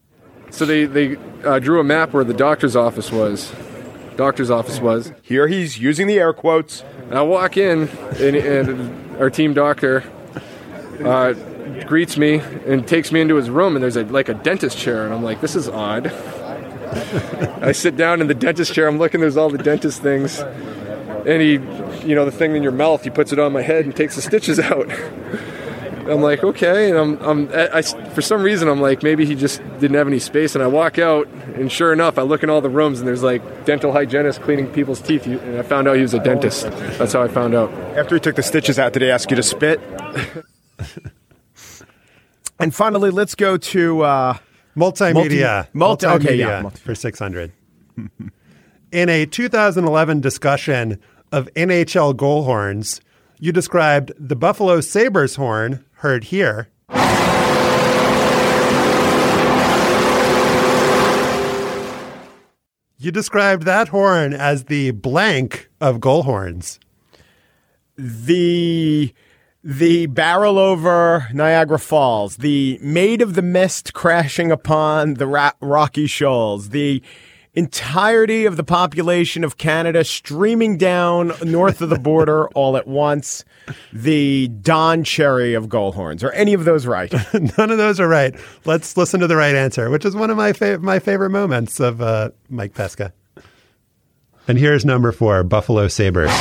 So they drew a map where the doctor's office was. Here he's using the air quotes. And I walk in, and our team doctor greets me and takes me into his room, and there's a dentist chair, and I'm like, this is odd. I sit down in the dentist chair. I'm looking. There's all the dentist things, and he, the thing in your mouth. He puts it on my head and takes the stitches out. I'm like, okay, and I for some reason I'm like, maybe he just didn't have any space. And I walk out, and sure enough, I look in all the rooms, and there's like dental hygienists cleaning people's teeth. And I found out he was a dentist. That's how I found out. After he took the stitches out, did he ask you to spit? And finally, let's go to multimedia. Multimedia for 600. In a 2011 discussion of NHL goal horns, you described the Buffalo Sabres horn heard here. You described that horn as the blank of goal horns. The barrel over Niagara Falls, the Maid of the Mist crashing upon the Rocky Shoals, the entirety of the population of Canada streaming down north of the border all at once, the Don Cherry of goal horns. Are any of those right? None of those are right. Let's listen to the right answer, which is one of my favorite moments of Mike Pesca. And here's number 4, Buffalo Sabres.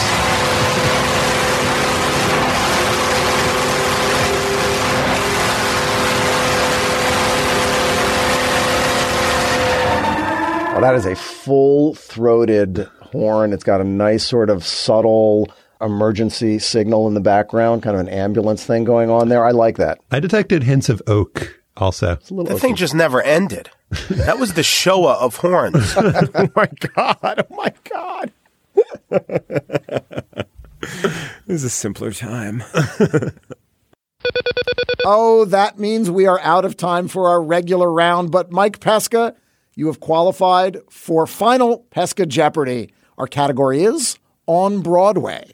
That is a full-throated horn. It's got a nice sort of subtle emergency signal in the background, kind of an ambulance thing going on there. I like that. I detected hints of oak also. The thing just never ended. That was the Showa of horns. Oh, my God. Oh, my God. This is a simpler time. Oh, that means we are out of time for our regular round. But Mike Pesca, you have qualified for Final Pesca Jeopardy. Our category is On Broadway.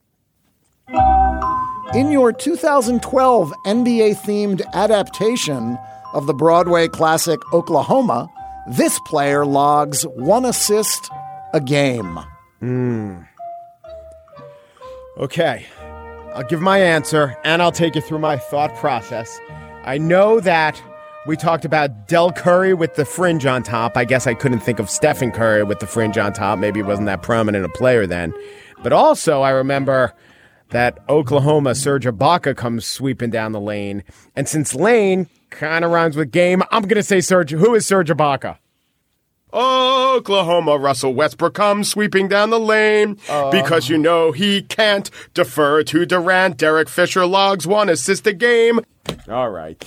In your 2012 NBA-themed adaptation of the Broadway classic Oklahoma, this player logs 1 assist a game. Okay. I'll give my answer, and I'll take you through my thought process. I know that we talked about Del Curry with the fringe on top. I guess I couldn't think of Stephen Curry with the fringe on top. Maybe he wasn't that prominent a player then. But also, I remember that Oklahoma Serge Ibaka comes sweeping down the lane. And since lane kind of rhymes with game, I'm going to say Serge. Who is Serge Ibaka? Oklahoma Russell Westbrook comes sweeping down the lane because you know he can't defer to Durant. Derek Fisher logs 1 assist a game. All right.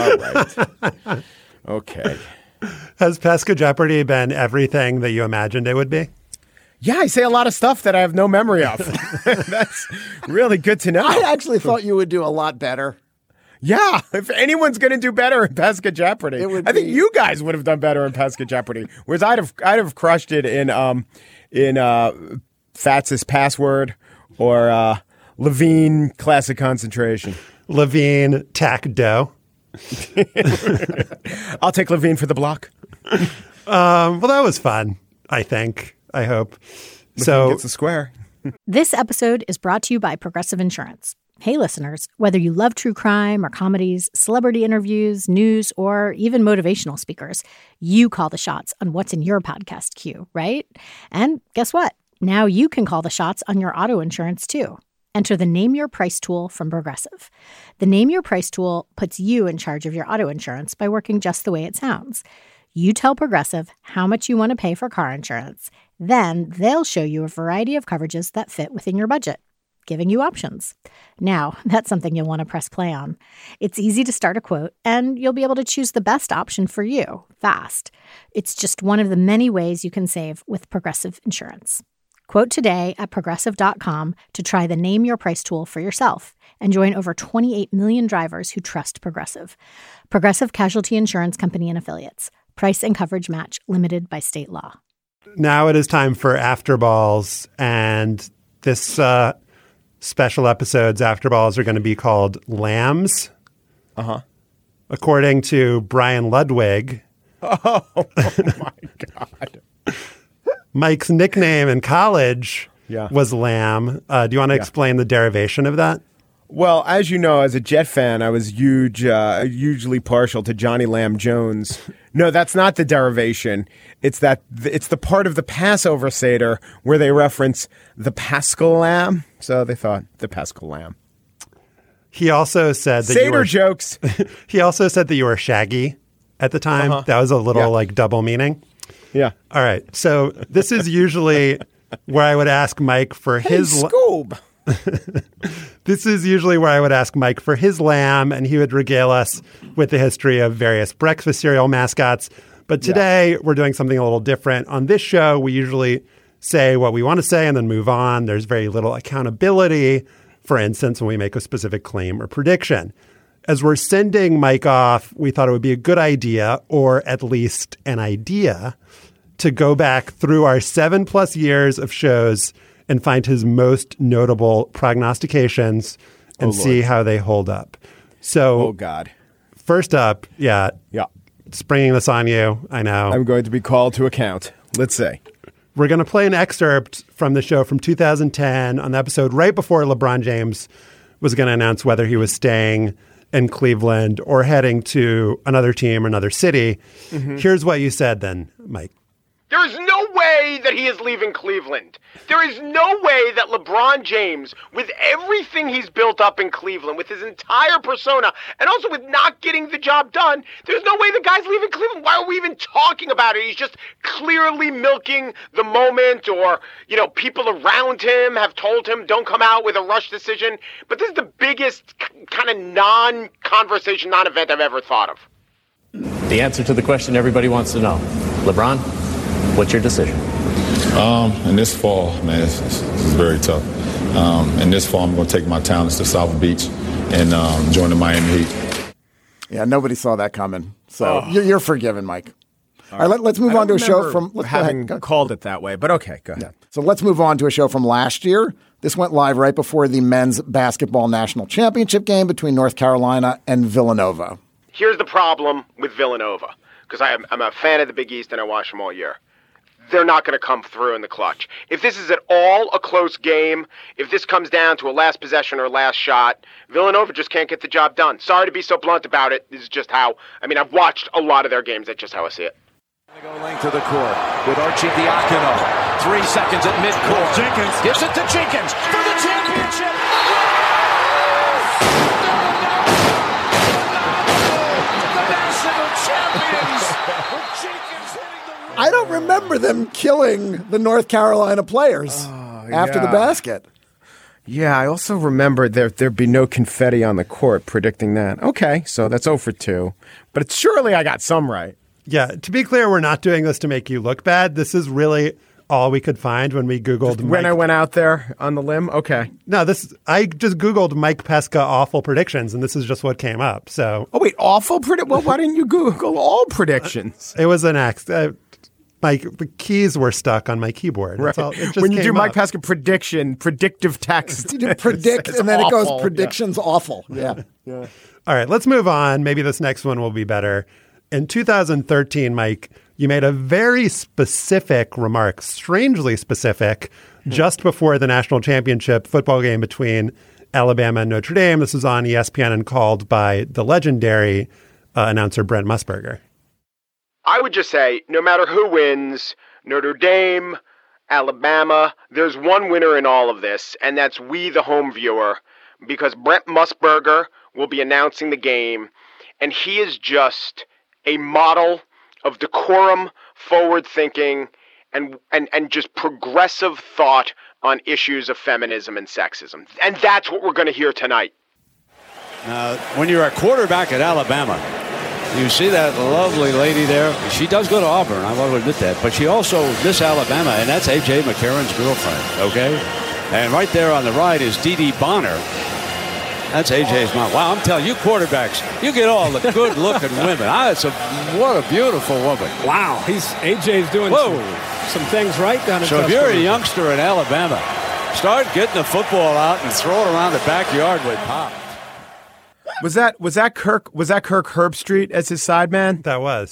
Okay. Has Pesca Jeopardy been everything that you imagined it would be? Yeah, I say a lot of stuff that I have no memory of. That's really good to know. I actually thought you would do a lot better. Yeah, if anyone's going to do better in Pesca Jeopardy, I think you guys would have done better in Pesca Jeopardy. Whereas I'd have crushed it in Fats's Password or Levine Classic Concentration. Levine Tack Dough. I'll take Levine for the block. Well, that was fun, I think. I hope. So gets a square. This episode is brought to you by Progressive Insurance. Hey, listeners, whether you love true crime or comedies, celebrity interviews, news, or even motivational speakers, you call the shots on what's in your podcast queue, right? And guess what? Now you can call the shots on your auto insurance, too. Enter the Name Your Price tool from Progressive. The Name Your Price tool puts you in charge of your auto insurance by working just the way it sounds. You tell Progressive how much you want to pay for car insurance. Then they'll show you a variety of coverages that fit within your budget, giving you options. Now, that's something you'll want to press play on. It's easy to start a quote, and you'll be able to choose the best option for you fast. It's just one of the many ways you can save with Progressive Insurance. Quote today at Progressive.com to try the Name Your Price tool for yourself and join over 28 million drivers who trust Progressive. Progressive Casualty Insurance Company and Affiliates. Price and coverage match limited by state law. Now it is time for After Balls, and this special episode's After Balls are going to be called Lambs. Uh-huh. According to Brian Ludwig, Oh, my God. Mike's nickname in college was Lamb. Do you want to explain the derivation of that? Well, as you know, as a Jet fan, I was hugely partial to Johnny Lamb Jones. No, that's not the derivation. It's the part of the Passover Seder where they reference the Paschal Lamb. So they thought the Paschal Lamb. He also said that Seder jokes. He also said that you were shaggy at the time. That was a little like double meaning. Yeah. All right. So this is usually where I would ask Mike for his Scoob. This is usually where I would ask Mike for his lamb, and he would regale us with the history of various breakfast cereal mascots. But today we're doing something a little different. On this show, we usually say what we want to say and then move on. There's very little accountability, for instance, when we make a specific claim or prediction. As we're sending Mike off, we thought it would be a good idea, or at least an idea, to go back through our 7+ years of shows and find his most notable prognostications and see how they hold up. So, oh, God. First up, springing this on you, I know. I'm going to be called to account. Let's see. We're going to play an excerpt from the show from 2010 on the episode right before LeBron James was going to announce whether he was staying in Cleveland or heading to another team or another city. Mm-hmm. Here's what you said then, Mike. There is no way that he is leaving Cleveland. There is no way that LeBron James, with everything he's built up in Cleveland, with his entire persona, and also with not getting the job done, there's no way the guy's leaving Cleveland. Why are we even talking about it? He's just clearly milking the moment, or, people around him have told him don't come out with a rush decision. But this is the biggest kind of non-conversation, non-event I've ever thought of. The answer to the question everybody wants to know. LeBron, what's your decision? In this fall, man, this is very tough. In this fall, I'm going to take my talents to South Beach and join the Miami Heat. Yeah, nobody saw that coming. So you're forgiven, Mike. All right, let's move on to a show from... having called it that way, but okay, go ahead. Yeah. So let's move on to a show from last year. This went live right before the men's basketball national championship game between North Carolina and Villanova. Here's the problem with Villanova, because I'm a fan of the Big East and I watch them all year. They're not going to come through in the clutch. If this is at all a close game, if this comes down to a last possession or last shot, Villanova just can't get the job done. Sorry to be so blunt about it. This is just how, I've watched a lot of their games. That's just how I see it. They go length of the court with Arcidiacono. 3 seconds at midcourt. Jenkins gives it to Jenkins for the championship. The national champions. I don't remember them killing the North Carolina players after the basket. Yeah, I also remember there'd be no confetti on the court predicting that. Okay, so that's 0 for 2. But surely I got some right. Yeah, to be clear, we're not doing this to make you look bad. This is really all we could find when we Googled When I went out there on the limb? Okay. No, I just Googled Mike Pesca awful predictions, and this is just what came up. So. Oh, wait, awful predict? Well, why didn't you Google all predictions? It was an accident. The keys were stuck on my keyboard. Right. When you do Mike Pesca predictive text. You do predict, and then awful. It goes predictions awful. Yeah. All right, let's move on. Maybe this next one will be better. In 2013, Mike, you made a very specific remark, strangely specific, just before the national championship football game between Alabama and Notre Dame. This was on ESPN and called by the legendary announcer Brent Musburger. I would just say, no matter who wins, Notre Dame, Alabama, there's one winner in all of this, and that's we, the home viewer, because Brent Musburger will be announcing the game, and he is just a model of decorum, forward thinking, and just progressive thought on issues of feminism and sexism. And that's what we're going to hear tonight. When you're a quarterback at Alabama, you see that lovely lady there. She does go to Auburn, I want to admit that. But she also, Miss Alabama, and that's A.J. McCarron's girlfriend, okay? And right there on the right is Dee Dee Bonner. That's A.J.'s mom. Wow, I'm telling you, quarterbacks, you get all the good-looking women. What a beautiful woman. Wow, A.J.'s doing some things right down in So if you're a youngster in Alabama, start getting the football out and throw it around the backyard with Pop. Was that Kirk Herbstreit as his sideman? That was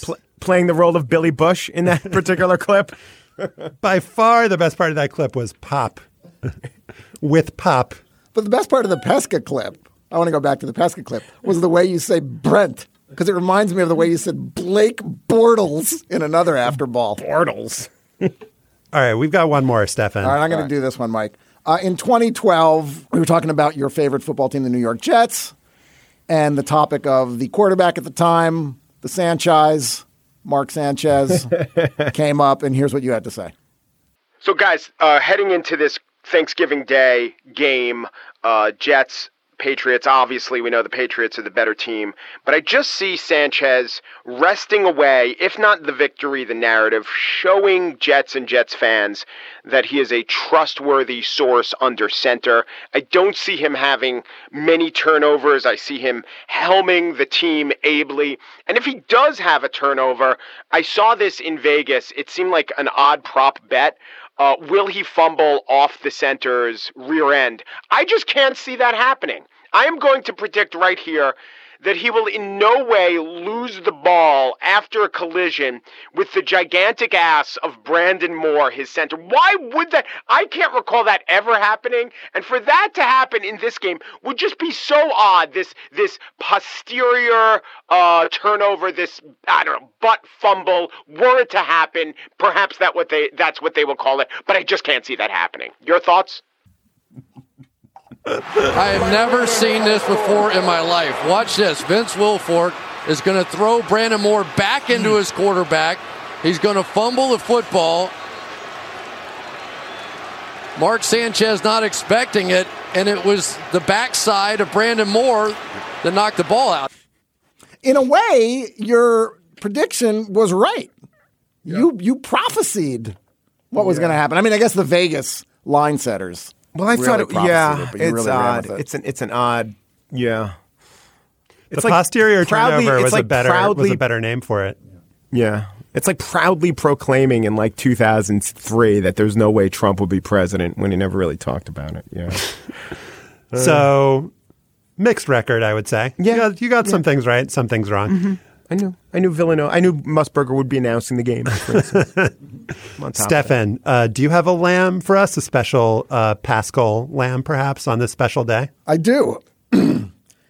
playing the role of Billy Bush in that particular clip. By far, the best part of that clip was Pop. With Pop. But the best part of the Pesca clip, I want to go back to the Pesca clip, was the way you say Brent. Because it reminds me of the way you said Blake Bortles in another after ball. Bortles. All right, we've got one more, Stefan. All right, I'm going to do this one, Mike. In 2012, we were talking about your favorite football team, the New York Jets, and the topic of the quarterback at the time, the Sanchez, Mark Sanchez, came up, and here's what you had to say. So, guys, heading into this Thanksgiving Day game, Jets, Patriots, obviously we know the Patriots are the better team, but I just see Sanchez wresting away, if not the victory, the narrative, showing Jets and Jets fans that he is a trustworthy source under center. I don't see him having many turnovers. I see him helming the team ably. And if he does have a turnover, I saw this in Vegas. It seemed like an odd prop bet. Will he fumble off the center's rear end? I just can't see that happening. I am going to predict right here that he will in no way lose the ball after a collision with the gigantic ass of Brandon Moore, his center. Why would that? I can't recall that ever happening. And for that to happen in this game would just be so odd. This posterior turnover, this, I don't know, butt fumble, were it to happen, perhaps that's what they will call it. But I just can't see that happening. Your thoughts? I have never seen this before in my life. Watch this. Vince Wilfork is going to throw Brandon Moore back into his quarterback. He's going to fumble the football. Mark Sanchez not expecting it, and it was the backside of Brandon Moore that knocked the ball out. In a way, your prediction was right. Yeah. You prophesied what was going to happen. I mean, I guess the Vegas line setters. Well, I thought it's really odd. It's an odd, yeah. It's the posterior turnover was a better name for it. Yeah. It's like proudly proclaiming in like 2003 that there's no way Trump would be president when he never really talked about it. Yeah. So mixed record, I would say. Yeah. You got some things right, some things wrong. Mm-hmm. I knew Villanova. I knew Musburger would be announcing the game. Stefan, do you have a lamb for us? A special Paschal lamb, perhaps, on this special day? I do. And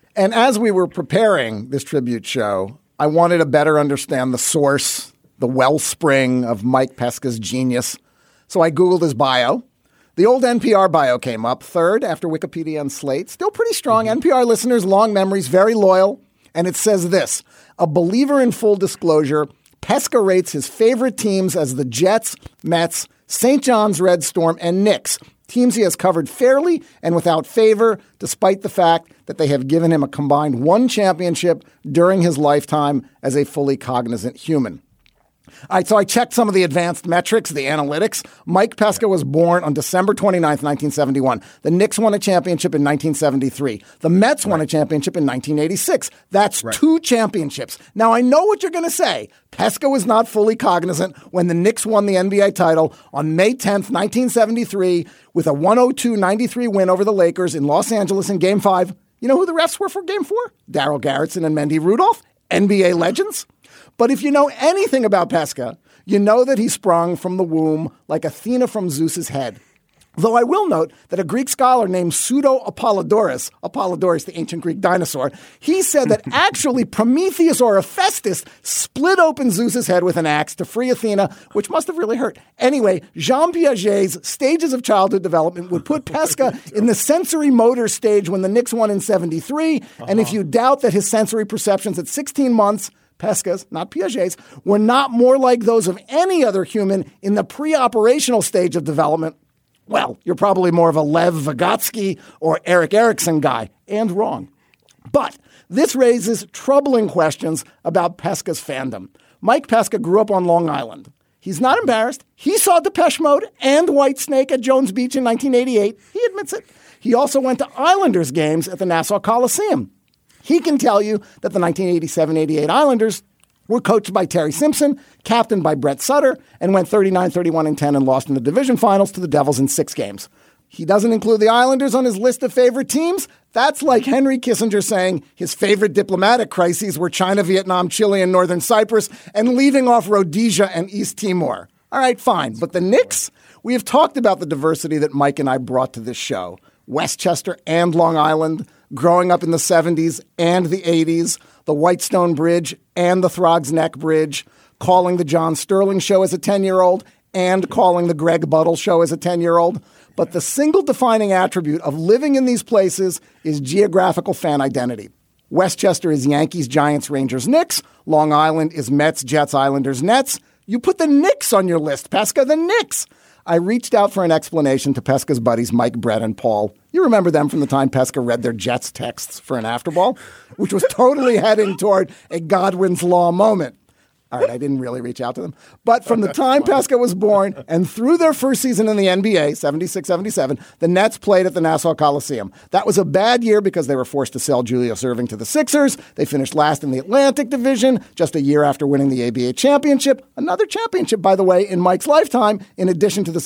as we were preparing this tribute show, I wanted to better understand the source, the wellspring of Mike Pesca's genius. So I Googled his bio. The old NPR bio came up, third after Wikipedia and Slate. Still pretty strong. NPR listeners, long memories, very loyal. And it says this: a believer in full disclosure, Pesca rates his favorite teams as the Jets, Mets, St. John's Red Storm, and Knicks, teams he has covered fairly and without favor, despite the fact that they have given him a combined one championship during his lifetime as a fully cognizant human. All right, so I checked some of the advanced metrics, the analytics. Mike Pesca was born on December 29th, 1971. The Knicks won a championship in 1973. The Mets won a championship in 1986. That's two championships. Now, I know what you're going to say. Pesca was not fully cognizant when the Knicks won the NBA title on May 10th, 1973, with a 102-93 win over the Lakers in Los Angeles in Game 5. You know who the refs were for Game 4? Darryl Garrettson and Mendy Rudolph, NBA legends. But if you know anything about Pesca, you know that he sprung from the womb like Athena from Zeus's head. Though I will note that a Greek scholar named Pseudo-Apollodorus, the ancient Greek dinosaur, he said that actually Prometheus or Hephaestus split open Zeus's head with an axe to free Athena, which must have really hurt. Anyway, Jean Piaget's stages of childhood development would put Pesca in the sensory motor stage when the Knicks won in 73. And if you doubt that his sensory perceptions at 16 months, Pesca's, not Piaget's, were not more like those of any other human in the pre-operational stage of development, well, you're probably more of a Lev Vygotsky or Eric Erickson guy, and wrong. But this raises troubling questions about Pesca's fandom. Mike Pesca grew up on Long Island. He's not embarrassed. He saw Depeche Mode and Whitesnake at Jones Beach in 1988. He admits it. He also went to Islanders games at the Nassau Coliseum. He can tell you that the 1987-88 Islanders were coached by Terry Simpson, captained by Brett Sutter, and went 39-31-10 and lost in the division finals to the Devils in 6 games. He doesn't include the Islanders on his list of favorite teams. That's like Henry Kissinger saying his favorite diplomatic crises were China, Vietnam, Chile, and Northern Cyprus, and leaving off Rhodesia and East Timor. All right, fine. But the Knicks? We have talked about the diversity that Mike and I brought to this show. Westchester and Long Island, growing up in the 70s and the 80s, the Whitestone Bridge and the Throgs Neck Bridge, calling the John Sterling Show as a 10-year-old and calling the Greg Buttle Show as a 10-year-old. But the single defining attribute of living in these places is geographical fan identity. Westchester is Yankees, Giants, Rangers, Knicks. Long Island is Mets, Jets, Islanders, Nets. You put the Knicks on your list, Pesca, the Knicks. I reached out for an explanation to Pesca's buddies Mike, Brett, and Paul. You remember them from the time Pesca read their Jets texts for an afterball, which was totally heading toward a Godwin's Law moment. All right, I didn't really reach out to them. But from the time Pesca was born and through their first season in the NBA, 76-77, the Nets played at the Nassau Coliseum. That was a bad year because they were forced to sell Julius Erving to the Sixers. They finished last in the Atlantic Division just a year after winning the ABA championship. Another championship, by the way, in Mike's lifetime, in addition to the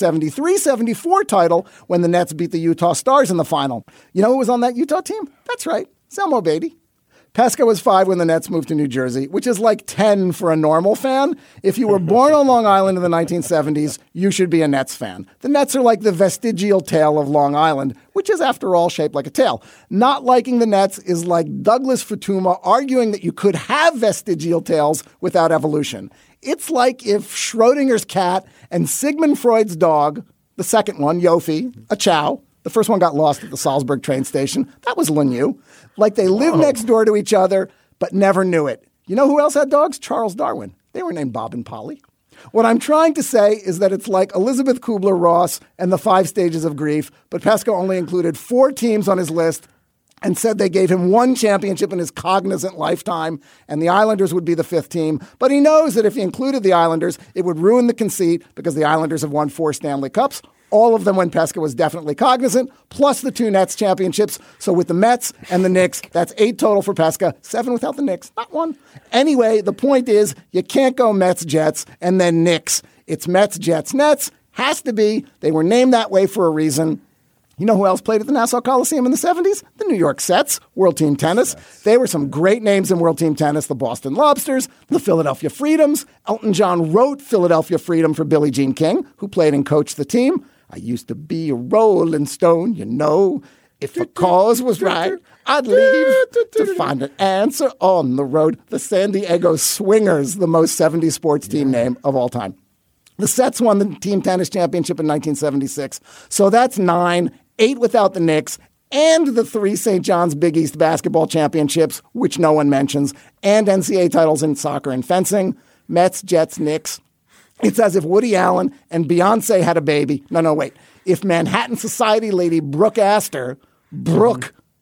73-74 title when the Nets beat the Utah Stars in the final. You know who was on that Utah team? That's right, Selmo Beatty. Pesca was 5 when the Nets moved to New Jersey, which is like 10 for a normal fan. If you were born on Long Island in the 1970s, you should be a Nets fan. The Nets are like the vestigial tail of Long Island, which is, after all, shaped like a tail. Not liking the Nets is like Douglas Futuma arguing that you could have vestigial tails without evolution. It's like if Schrodinger's cat and Sigmund Freud's dog, the second one, Yofi, a chow, the first one got lost at the Salzburg train station. That was Lemieux. Like they lived next door to each other, but never knew it. You know who else had dogs? Charles Darwin. They were named Bob and Polly. What I'm trying to say is that it's like Elizabeth Kubler-Ross and the 5 stages of grief, but Pesca only included 4 teams on his list and said they gave him 1 championship in his cognizant lifetime, and the Islanders would be the 5th team. But he knows that if he included the Islanders, it would ruin the conceit because the Islanders have won 4 Stanley Cups. All of them when Pesca was definitely cognizant, plus the 2 Nets championships. So with the Mets and the Knicks, that's 8 total for Pesca, 7 without the Knicks, not 1. Anyway, the point is you can't go Mets, Jets, and then Knicks. It's Mets, Jets, Nets. Has to be. They were named that way for a reason. You know who else played at the Nassau Coliseum in the 70s? The New York Sets, World Team Tennis. They were some great names in World Team Tennis. The Boston Lobsters, the Philadelphia Freedoms. Elton John wrote Philadelphia Freedom for Billie Jean King, who played and coached the team. I used to be a Rolling Stone, you know. If a cause was right, I'd leave to find an answer on the road. The San Diego Swingers, the most 70s sports team name of all time. The Sets won the team tennis championship in 1976. So that's 9, 8 without the Knicks, and the 3 St. John's Big East basketball championships, which no one mentions, and NCAA titles in soccer and fencing. Mets, Jets, Knicks. It's as if Woody Allen and Beyonce had a baby. No, wait. If Manhattan Society lady Brooke Astor, who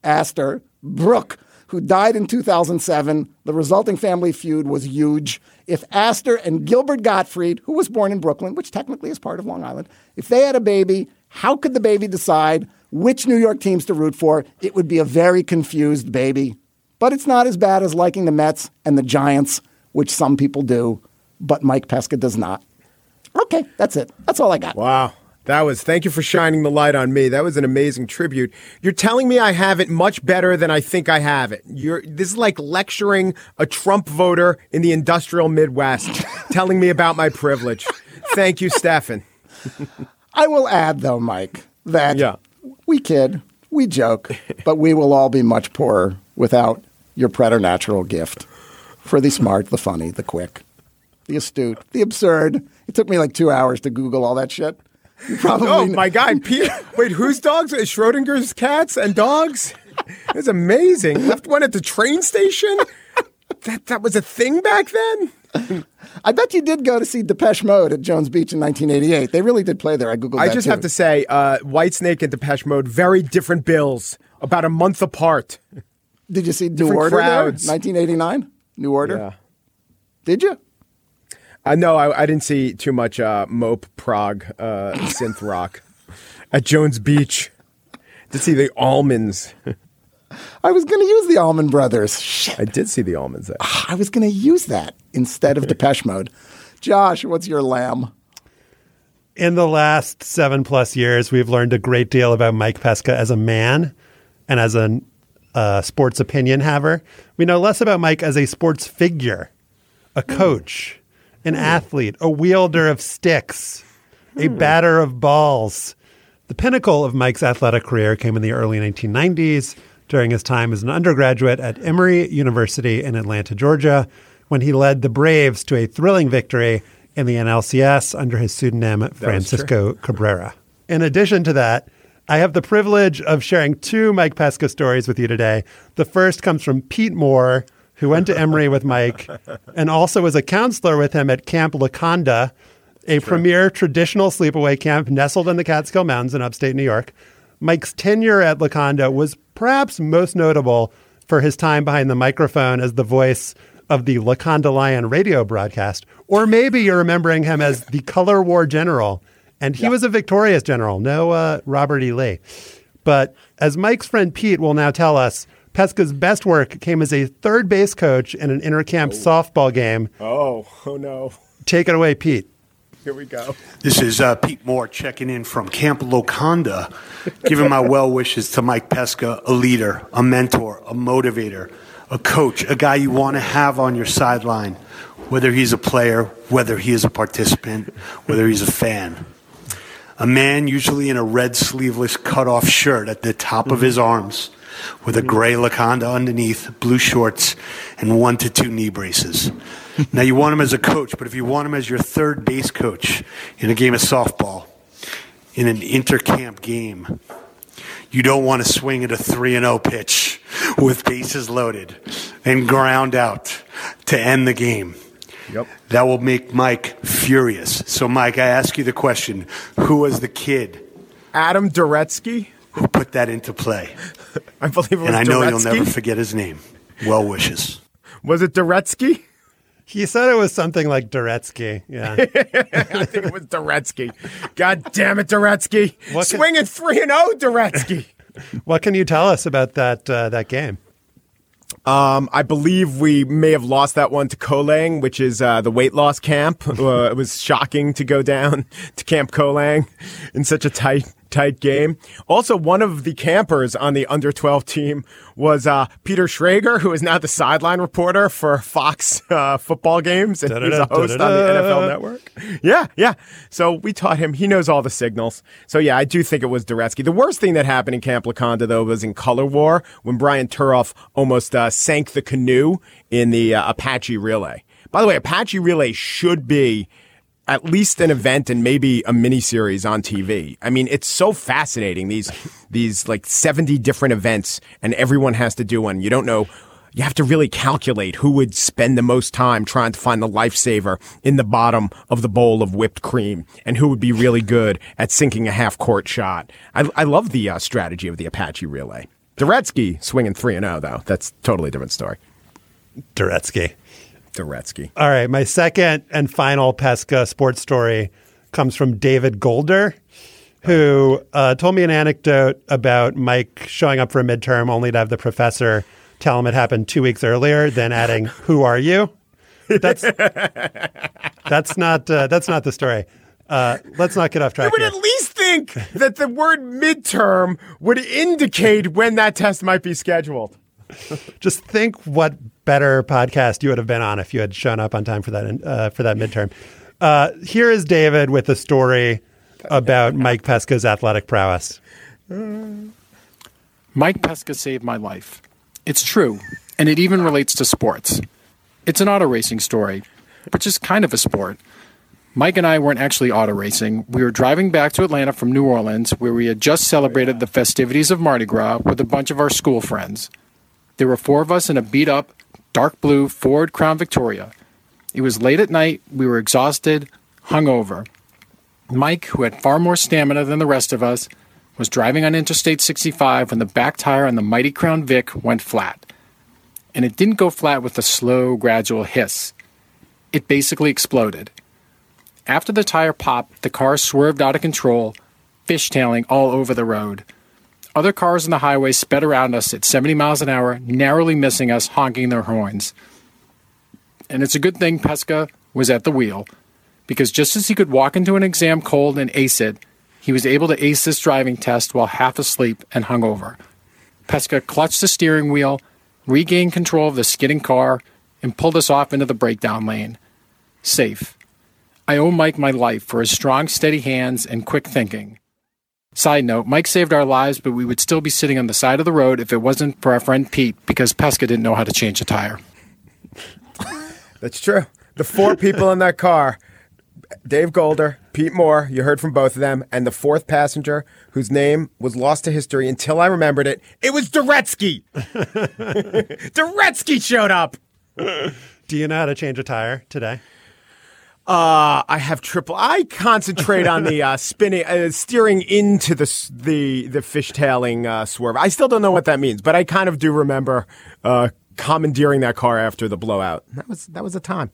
died in 2007, the resulting family feud was huge. If Astor and Gilbert Gottfried, who was born in Brooklyn, which technically is part of Long Island, if they had a baby, how could the baby decide which New York teams to root for? It would be a very confused baby. But it's not as bad as liking the Mets and the Giants, which some people do. But Mike Pesca does not. Okay, that's it. That's all I got. Wow. Thank you for shining the light on me. That was an amazing tribute. You're telling me I have it much better than I think I have it. This is like lecturing a Trump voter in the industrial Midwest, telling me about my privilege. Thank you, Stefan. I will add, though, Mike, that we kid, we joke, but we will all be much poorer without your preternatural gift for the smart, the funny, the quick, the astute, the absurd. It took me like 2 hours to Google all that shit. You probably my guy, Pete. Wait, whose dogs? Schrodinger's cats and dogs? It's amazing. Left one at the train station? That was a thing back then? I bet you did go to see Depeche Mode at Jones Beach in 1988. They really did play there. I Googled that, I just have to say, Whitesnake and Depeche Mode, very different bills, about a month apart. Did you see New Order crowds. There? 1989? New Order? Yeah. Did you? No, I didn't see too much mope prog synth rock at Jones Beach. Did see the Almonds. I was going to use the Allman Brothers. Shit. I did see the Almonds there. I was going to use that instead of Depeche Mode. Josh, what's your lamb? In the last 7+ years, we've learned a great deal about Mike Pesca as a man and as a sports opinion haver. We know less about Mike as a sports figure, a coach, an athlete, a wielder of sticks, a batter of balls. The pinnacle of Mike's athletic career came in the early 1990s during his time as an undergraduate at Emory University in Atlanta, Georgia, when he led the Braves to a thrilling victory in the NLCS under his pseudonym Francisco Cabrera. In addition to that, I have the privilege of sharing 2 Mike Pesca stories with you today. The first comes from Pete Moore, who went to Emory with Mike and also was a counselor with him at Camp Laconda, a premier traditional sleepaway camp nestled in the Catskill Mountains in upstate New York. Mike's tenure at Laconda was perhaps most notable for his time behind the microphone as the voice of the Laconda Lion radio broadcast. Or maybe you're remembering him as the Color War General. And he was a victorious general, no Robert E. Lee. But as Mike's friend Pete will now tell us, Pesca's best work came as a third base coach in an intercamp softball game. Oh no. Take it away, Pete. Here we go. This is Pete Moore checking in from Camp Laconda, giving my well wishes to Mike Pesca, a leader, a mentor, a motivator, a coach, a guy you want to have on your sideline, whether he's a player, whether he is a participant, whether he's a fan. A man usually in a red sleeveless cutoff shirt at the top of his arms with a gray Laconda underneath, blue shorts, and 1 to 2 knee braces. Now, you want him as a coach, but if you want him as your third base coach in a game of softball, in an intercamp game, you don't want to swing at a 3-0 pitch with bases loaded and ground out to end the game. Yep. That will make Mike furious. So, Mike, I ask you the question, who was the kid? Adam Duretsky? Who put that into play? I believe it was And I know you'll Duretsky. never forget his name. Well wishes. Was it Duretsky? He said it was something like Duretsky. Yeah. I think it was Duretsky. God damn it, Duretsky. Swinging 3-0, Duretsky. What can you tell us about that game? I believe we may have lost that one to Kolang, which is the weight loss camp. It was shocking to go down to Camp Kolang in such a tight game. Also, one of the campers on the under-12 team was Peter Schrager, who is now the sideline reporter for Fox football games, and he's a host on the NFL Network. Yeah. So we taught him. He knows all the signals. So, yeah, I do think it was Duretsky. The worst thing that happened in Camp Laconda, though, was in Color War when Brian Turoff almost sank the canoe in the Apache Relay. By the way, Apache Relay should be at least an event and maybe a miniseries on TV. I mean, it's so fascinating, these like 70 different events, and everyone has to do one. You don't know. You have to really calculate who would spend the most time trying to find the lifesaver in the bottom of the bowl of whipped cream and who would be really good at sinking a half-court shot. I love the strategy of the Apache Relay. Duretsky swinging 3-0, though. That's a totally different story. Duretsky. All right, my second and final Pesca sports story comes from David Golder, who told me an anecdote about Mike showing up for a midterm only to have the professor tell him it happened 2 weeks earlier, then adding, "Who are you?" That's not the story. Let's not get off track. You would at least think that the word midterm would indicate when that test might be scheduled. Just think what better podcast you would have been on if you had shown up on time for that midterm. Here is David with a story about Mike Pesca's athletic prowess. Mike Pesca saved my life. It's true, and it even relates to sports. It's an auto racing story, but just kind of a sport. Mike and I weren't actually auto racing. We were driving back to Atlanta from New Orleans, where we had just celebrated the festivities of Mardi Gras with a bunch of our school friends. There were 4 of us in a beat-up, dark blue Ford Crown Victoria. It was late at night. We were exhausted, hungover. Mike, who had far more stamina than the rest of us, was driving on Interstate 65 when the back tire on the mighty Crown Vic went flat. And it didn't go flat with a slow, gradual hiss. It basically exploded. After the tire popped, the car swerved out of control, fishtailing all over the road. Other cars on the highway sped around us at 70 miles an hour, narrowly missing us, honking their horns. And it's a good thing Pesca was at the wheel. because just as he could walk into an exam cold and ace it, he was able to ace this driving test while half asleep and hungover. Pesca clutched the steering wheel, regained control of the skidding car, and pulled us off into the breakdown lane. Safe. I owe Mike my life for his strong, steady hands and quick thinking. Side note, Mike saved our lives, but we would still be sitting on the side of the road if it wasn't for our friend Pete, because Pesca didn't know how to change a tire. That's true. The 4 people in that car, Dave Golder, Pete Moore, you heard from both of them, and the 4th passenger, whose name was lost to history until I remembered it, it was Duretsky. Duretsky showed up. Do you know how to change a tire today? I have I concentrate on the steering into the fishtailing swerve. I still don't know what that means, but I kind of do remember commandeering that car after the blowout. That was a time.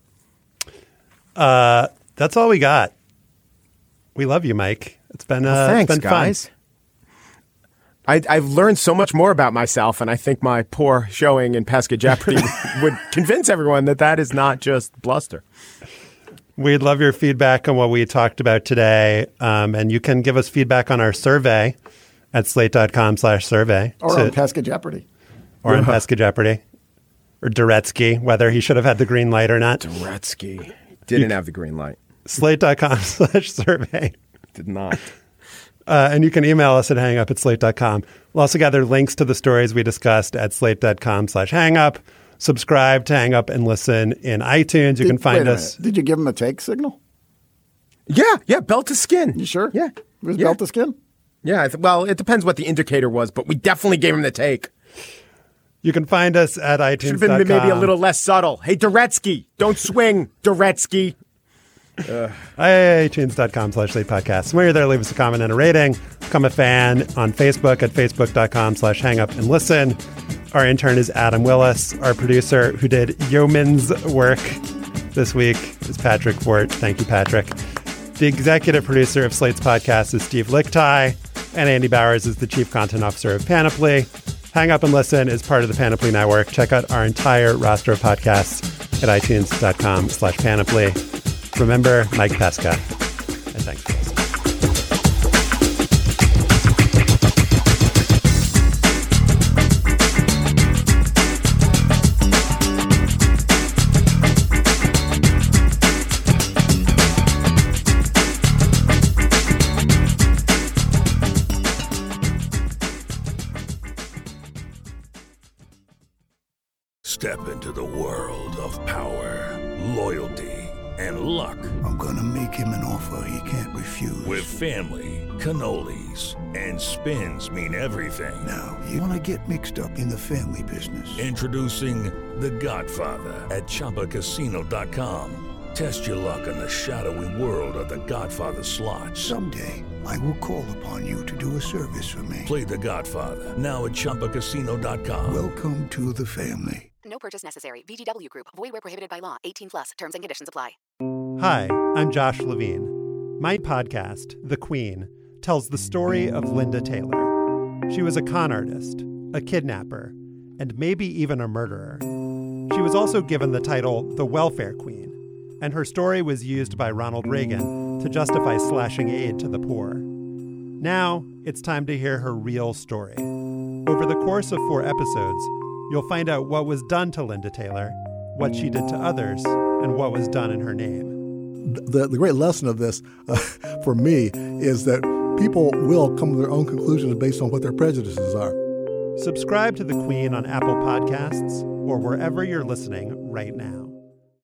That's all we got. We love you, Mike. It's been thanks, it's been guys. fun. I've learned so much more about myself, and I think my poor showing in Pesca Jeopardy would convince everyone that is not just bluster. We'd love your feedback on what we talked about today, and you can give us feedback on our survey at slate.com/survey. Or on Pesca Jeopardy. Or on Pesca Jeopardy. Or Duretsky, whether he should have had the green light or not. Duretsky. Didn't have the green light. Slate.com/survey. Did not. And you can email us at hangup@slate.com. We'll also gather links to the stories we discussed at slate.com/hangup. Subscribe to Hang Up and Listen in iTunes. You can find us. Did you give him a take signal? Yeah, belt to skin. You sure? Yeah. It was belt to skin? Yeah, well, it depends what the indicator was, but we definitely gave him the take. You can find us at iTunes.com. Should have been maybe a little less subtle. Hey, Duretsky, don't swing, Duretsky. iTunes.com/Slate Podcast. When you're there, leave us a comment and a rating. Become a fan on Facebook at facebook.com/hangup and listen. Our intern is Adam Willis. Our producer, who did yeoman's work this week, is Patrick Fort. Thank you, Patrick. The executive producer of Slate's podcast is Steve Lickteig, and Andy Bowers is the chief content officer of Panoply. Hang Up and Listen is part of the Panoply Network. Check out our entire roster of podcasts at itunes.com/panoply. Remember Mike Pesca. And thanks for listening. Step into the world of power, loyalty, and luck. I'm gonna make him an offer he can't refuse. With family, cannolis, and spins mean everything. Now, you wanna get mixed up in the family business. Introducing The Godfather at ChumbaCasino.com. Test your luck in the shadowy world of The Godfather slot. Someday, I will call upon you to do a service for me. Play The Godfather, now at ChumbaCasino.com. Welcome to the family. No purchase necessary. VGW Group. Void where prohibited by law. 18+. Terms and conditions apply. Hi, I'm Josh Levine. My podcast, The Queen, tells the story of Linda Taylor. She was a con artist, a kidnapper, and maybe even a murderer. She was also given the title the Welfare Queen, and her story was used by Ronald Reagan to justify slashing aid to the poor. Now, it's time to hear her real story. Over the course of 4 episodes, you'll find out what was done to Linda Taylor, what she did to others, and what was done in her name. The great lesson of this, for me, is that people will come to their own conclusions based on what their prejudices are. Subscribe to The Queen on Apple Podcasts or wherever you're listening right now.